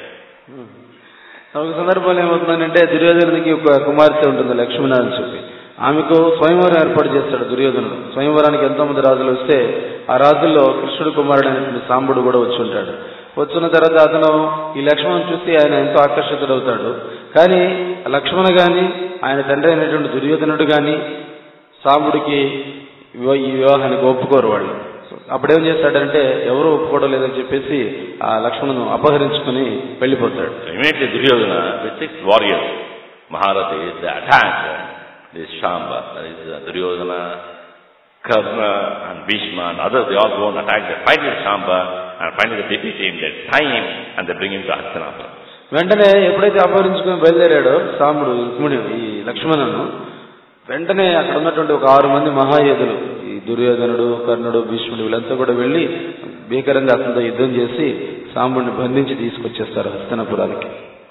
ఒక సందర్భంలో ఏమవుతుందంటే దుర్యోధనుడికి ఒక కుమార్తె ఉంటుంది లక్ష్మణ అని చెప్పి, ఆమెకు స్వయంవరం ఏర్పాటు చేస్తాడు దుర్యోధనుడు. స్వయంవరానికి ఎంతో మంది రాజులు వస్తే ఆ రాజుల్లో కృష్ణుడు కుమారుడు అనేటువంటి సాంబుడు కూడా వచ్చి ఉంటాడు. వచ్చిన తర్వాత అతను ఈ లక్ష్మణుని చూసి ఆయన ఎంతో ఆకర్షితుడవుతాడు. కానీ లక్ష్మణ గాని ఆయన తండ్రి అయినటువంటి దుర్యోధనుడు గాని సాంబుడికి ఈ వివాహానికి ఒప్పుకోరు వాళ్ళు. అప్పుడేం చేస్తాడంటే ఎవరు ఒప్పుకోవడం లేదని చెప్పేసి ఆ లక్ష్మణును అపహరించుకుని వెళ్ళిపోతాడు. Immediately Duryodhana with six warriors, Maharathis, they attacked this Shamba. That is Duryodhana, Karna and Bhishma and others, they all go and attack, they fight with Shamba, and finally they defeat him, they tie him and they bring him to Hastinapura. వెంటనే ఎప్పుడైతే అపహరించుకుని బయలుదేరాడో సాంబుడు రుక్మిణి ఈ లక్ష్మణును, వెంటనే అక్కడ ఉన్నటువంటి ఒక ఆరు మంది మహాయోధులు ఈ దుర్యోధనుడు, కర్ణుడు, భీష్ముడు వీళ్ళంతా కూడా వెళ్లి భీకరంగా అతనితో యుద్ధం చేసి సాంబుడిని బంధించి తీసుకొచ్చేస్తారు హస్తినాపురానికి.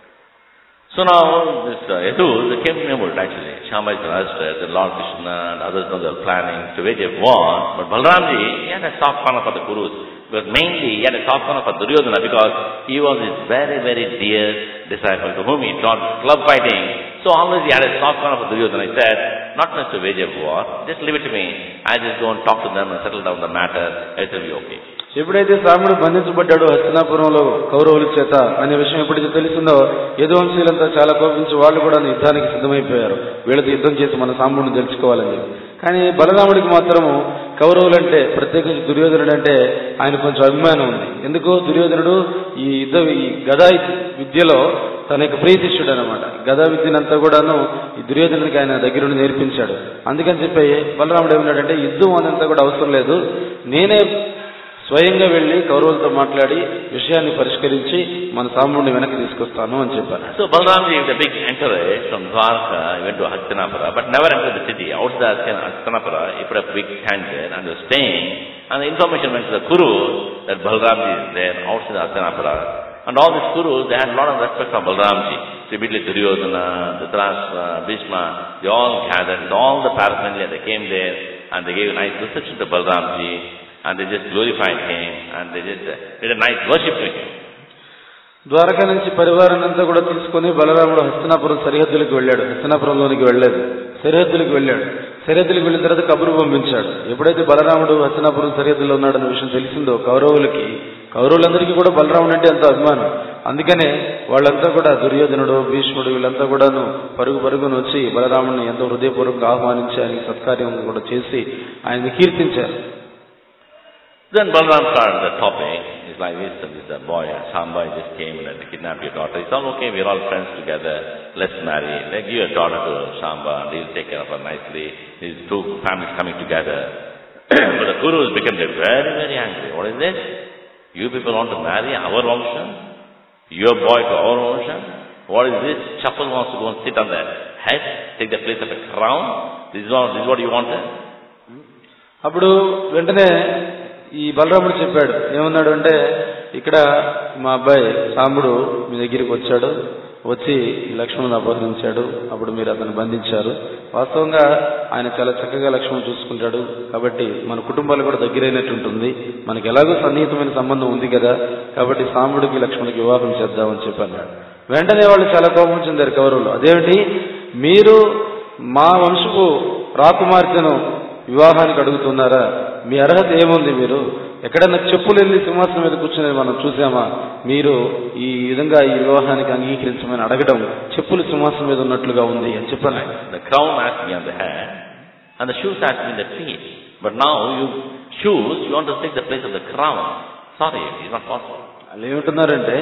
So now this uh, Yadu, they came to know actually. Shamba is arrested, the Lord Krishna and others know they are planning to wage a war. But Balramji, he had a soft corner for the Kurus. Because mainly he had a soft corner for Duryodhana because he was his very, very dear disciple to whom he taught club fighting. So always he had a soft corner for Duryodhana. He said, not much to wage a war, just leave it to me. I just go and talk to them and settle down the matter. It will be okay. ఎప్పుడైతే సాంబుడు బంధించబడ్డాడో హస్తినాపురంలో కౌరవుల చేత అనే విషయం ఎప్పుడైతే తెలిసిందో యదువంశీయులంతా చాలా కోపించి వాళ్ళు కూడా యుద్ధానికి సిద్ధమైపోయారు. వీళ్ళతో యుద్ధం చేసి మన సాంబుడిని తెలుసుకోవాలని చెప్పి. కానీ బలరాముడికి మాత్రము కౌరవులంటే ప్రత్యేకించి దుర్యోధనుడు అంటే ఆయన కొంచెం అభిమానం ఉంది. ఎందుకు దుర్యోధనుడు ఈ యుద్ధ ఈ గదా విద్యలో తన యొక్క ప్రియ శిష్యుడు అనమాట. గదా విద్యనంతా కూడాను ఈ దుర్యోధనుడికి ఆయన దగ్గరుండి నేర్పించాడు. అందుకని చెప్పి బలరాముడు ఏమన్నాడంటే యుద్ధం అదంతా కూడా అవసరం లేదు, నేనే స్వయంగా వెళ్లి కౌరవులతో మాట్లాడి విషయాన్ని పరిష్కరించి మన సాంబుడిని వెనక్కి తీసుకొస్తాను అని చెప్పారు. So Balramji is a big entourage from Dwarka, he went to Hastinapura, but never entered the city. Outside Hastinapura, he put a big tent there and was staying, and the information went to the Kurus that Balramji is there outside Hastinapura. And all these Kurus, they had a lot of respect for Balramji. So immediately Duryodhana, Dhritarashtra, Bhishma, they all gathered, all the paraphernalia, they came there, and they gave a nice reception to Balramji, and they just glorified him, and they just did a nice worship to him. Dwaraka నుంచి పరివారాన్నంతా కూడా తీసుకుని బలరాముడు హస్తినాపురం సరిహద్దులకు వెళ్ళాడు. హస్తినాపురంలోనికి వెళ్ళలేదు, సరిహద్దులకు వెళ్ళాడు. సరిహద్దులకు వెళ్ళిన తర్వాత కబురు పంపించాడు. ఎప్పుడైతే బలరాముడు హస్తినాపురం సరిహద్దులో ఉన్నాడన్న విషయం తెలిసిందో కౌరవులకి, కౌరవులందరికీ కూడా బలరాముడు అంటే ఎంతో అభిమానం. అందుకనే వాళ్ళంతా కూడా దుర్యోధనుడు, భీష్ముడు వీళ్ళంతా కూడాను పరుగు పరుగును వచ్చి బలరాముడిని ఎంతో హృదయపూర్వకంగా ఆహ్వానించి ఆయనకి సత్కార్యం కూడా చేసి ఆయన్ని కీర్తించారు. Then Balaram started the topic. It's like this, this uh, boy, Samba just came and kidnapped your daughter. It's all okay, we're all friends together, let's marry. Let's give your daughter to Samba and he'll take care of her nicely. These two families coming together. But the Kurus became very, very angry. What is this? You people want to marry our Vamsha? Your boy to our Vamsha? What is this? Chappal wants to go and sit on the head, take the place of a crown? This is what, this is what you wanted? అప్పుడు వెంటనే ఈ బలరాముడు చెప్పాడు, ఏమన్నాడు అంటే, ఇక్కడ మా అబ్బాయి సాంబుడు మీ దగ్గరికి వచ్చాడు, వచ్చి లక్ష్మణుని అపహరించాడు, అప్పుడు మీరు అతను బంధించారు. వాస్తవంగా ఆయన చాలా చక్కగా లక్ష్మణుని చూసుకుంటాడు, కాబట్టి మన కుటుంబాలు కూడా దగ్గరైనట్టు ఉంటుంది, మనకి ఎలాగో సన్నిహితమైన సంబంధం ఉంది కదా, కాబట్టి సాంబుడికి లక్ష్మణుడికి వివాహం చేద్దామని చెప్పన్నాడు. వెంటనే వాళ్ళు చాలా కోపం చెందారు కౌరవులు. అదేమిటి, మీరు మా వంశపు రాకుమార్తెను వివాహానికి అడుగుతున్నారా? మీ అర్హత ఏముంది? మీరు ఎక్కడన్నా చెప్పులు వెళ్ళి సింహాసనం మీద కూర్చుని మనం చూసామా? మీరు ఈ విధంగా ఈ వివాహానికి అంగీకరించమని అడగడం చెప్పులు సింహాసనం మీద ఉన్నట్లుగా ఉంది అని చెప్పాను. The crown has to be on the head and the shoes has to be in the feet. But now you shoes, you want to take the place of the crown. Sorry, it's not possible. వాళ్ళు ఏమంటున్నారంటే,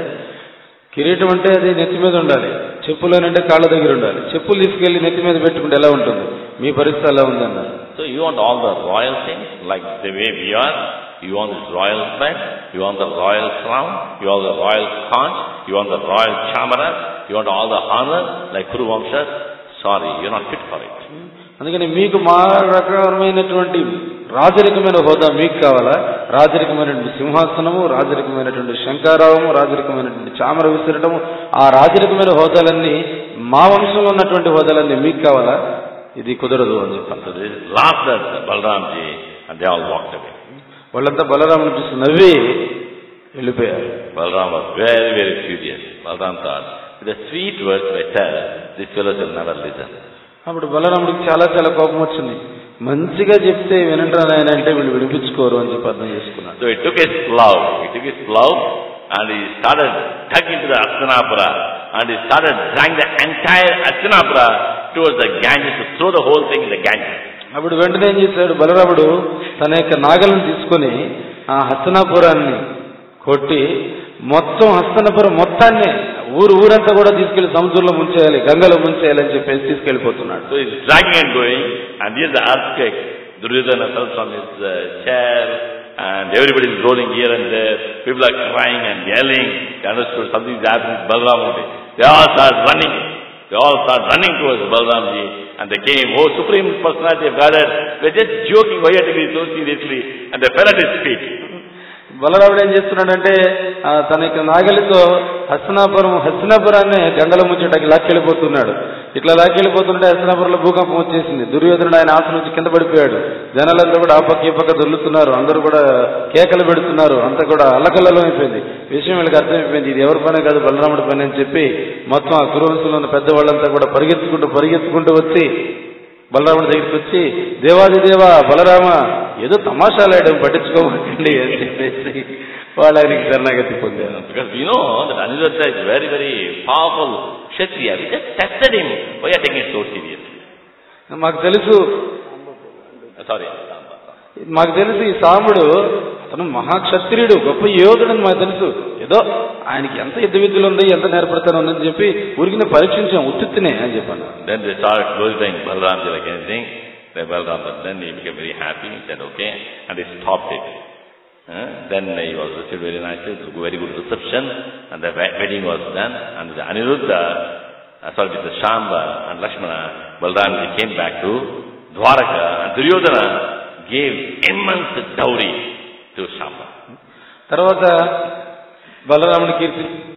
కిరీటం అంటే అది నెత్తి మీద ఉండాలి, చెప్పులు అంటే కాళ్ళ దగ్గర ఉండాలి. చెప్పులు తీసుకెళ్లి నెత్తి మీద పెట్టుకుంటే ఎలా ఉంటుంది? మీ పరిస్థితి అలా ఉంది అన్నారు. So you want all the royal things like the way we are? You want this royal thread? You want the royal crown? You want the royal conch? You want the royal chamara? You want all the honor like Kuru Vamsha? Sorry, you're not fit for it. అందుకని మీకు మా రకమైనటువంటి రాజరికమైన హోదా మీకు కావాలా? రాజరికమైనటువంటి సింహాసనము, రాజరికమైనటువంటి శంకారావము, రాజరికమైనటువంటి చామర విసిరటము, ఆ రాజరికమైన హోదాలన్నీ మా వంశంలో ఉన్నటువంటి హోదాలన్నీ మీకు కావాలా? ఇది కుదరదు అని చెప్పారు. Laughed at Balramji and they all walked away. వాళ్ళంతా బలరాముని చూసి నవ్వి వెళ్ళిపోయారు. Balaram was very, very furious. Balaram thought, with the sweet words I tell, these fellows will never listen. అప్పుడు బలరాముడికి చాలా చాలా కోపం వచ్చింది. మంచిగా చెప్తే వినంటారు ఆయన అంటే వీళ్ళు వినిపించుకోరు అని చెప్పి అర్థం చేసుకున్నాడు. So he took his plow, he took his plow and he started tugging into the Hastinapura and he started dragging the entire Hastinapura towards the Ganges to throw the whole thing in the Ganges. అప్పుడు వెంటనే ఏం చేశాడు బలరాముడు, తన యొక్క నాగలను తీసుకుని ఆ హస్తినాపురాన్ని కొట్టి మొత్తం హస్తినాపురం మొత్తాన్ని ఊరు ఊరంతా కూడా తీసుకెళ్లి సముద్రంలో ముంచేయాలి, గంగలో ముంచేయాలి అని చెప్పేసి తీసుకెళ్లిపోతున్నాడు. So he's dragging and going and here's the earthquake. Duryodhana fell from his uh, chair and everybody is rolling here and there. People are crying and yelling. They understood something is happening with Balramji. They all start running. They all start running towards Balramji and they came. Oh, Supreme Personality of Godhead. We're just joking. Why are you taking it so seriously? And they fell at his feet. బలరాముడు ఏం చేస్తున్నాడంటే తన యొక్క నాగలితో హస్తినాపురం హస్తినాపురాన్ని గంగలో ముంచేటకి లాక్కెళ్ళిపోతున్నాడు. ఇట్లా లాక్కెళ్ళిపోతుంటే హస్తినాపురంలో భూకంపం వచ్చేసింది. దుర్యోధనుడు ఆయన ఆసనం నుంచి కింద పడిపోయాడు. జనాలంతా కూడా ఆ పక్క ఈ పక్క దొర్లుతున్నారు, అందరూ కూడా కేకలు పెడుతున్నారు, అంతా కూడా అల్లకల్లలో అయిపోయింది. విషయం వీళ్ళకి అర్థమైపోయింది, ఇది ఎవరి పనే కాదు బలరాముడి పని అని చెప్పి మొత్తం ఆ కురువంశంలో ఉన్న పెద్దవాళ్ళంతా కూడా పరిగెత్తుకుంటూ పరిగెత్తుకుంటూ వచ్చి బలరాముడి దగ్గరికి వచ్చి, దేవాది దేవ బలరామ ఏదో తమాషాలాడడం పట్టించుకోమండి అని చెప్పేసి వాళ్ళు ఆయనకి శరణాగతి పొందారు. Because we know that Aniruddha is very, very powerful Kshatriya. We just tested him. Why are you taking it so seriously? మాకు తెలుసు సారీ మాకు తెలుసు ఈ సాంబుడు అతను మహాక్షత్రియుడు, గొప్ప యోధుడు అని మాకు తెలుసు. ఏదో ఆయనకి ఎంత యుద్ధ విద్యలు ఉంది, ఎంత నేర్పడతాను ఉందని చెప్పి ఊరికి పరీక్షించాం, ఉత్తినే అని చెప్పాను. Then they started glorifying Balramji like anything. Then Balram, then he became very happy. He said, okay, and he stopped it. Uh, then he was received very nicely. It was a very good reception, and the wedding was done. And the Aniruddha, uh, sorry, with the Shamba and Lakshmana, Balramji came back to Dwaraka, and Duryodhana gave immense dowry to Shamba. తర్వాత బలరాముని కీర్తి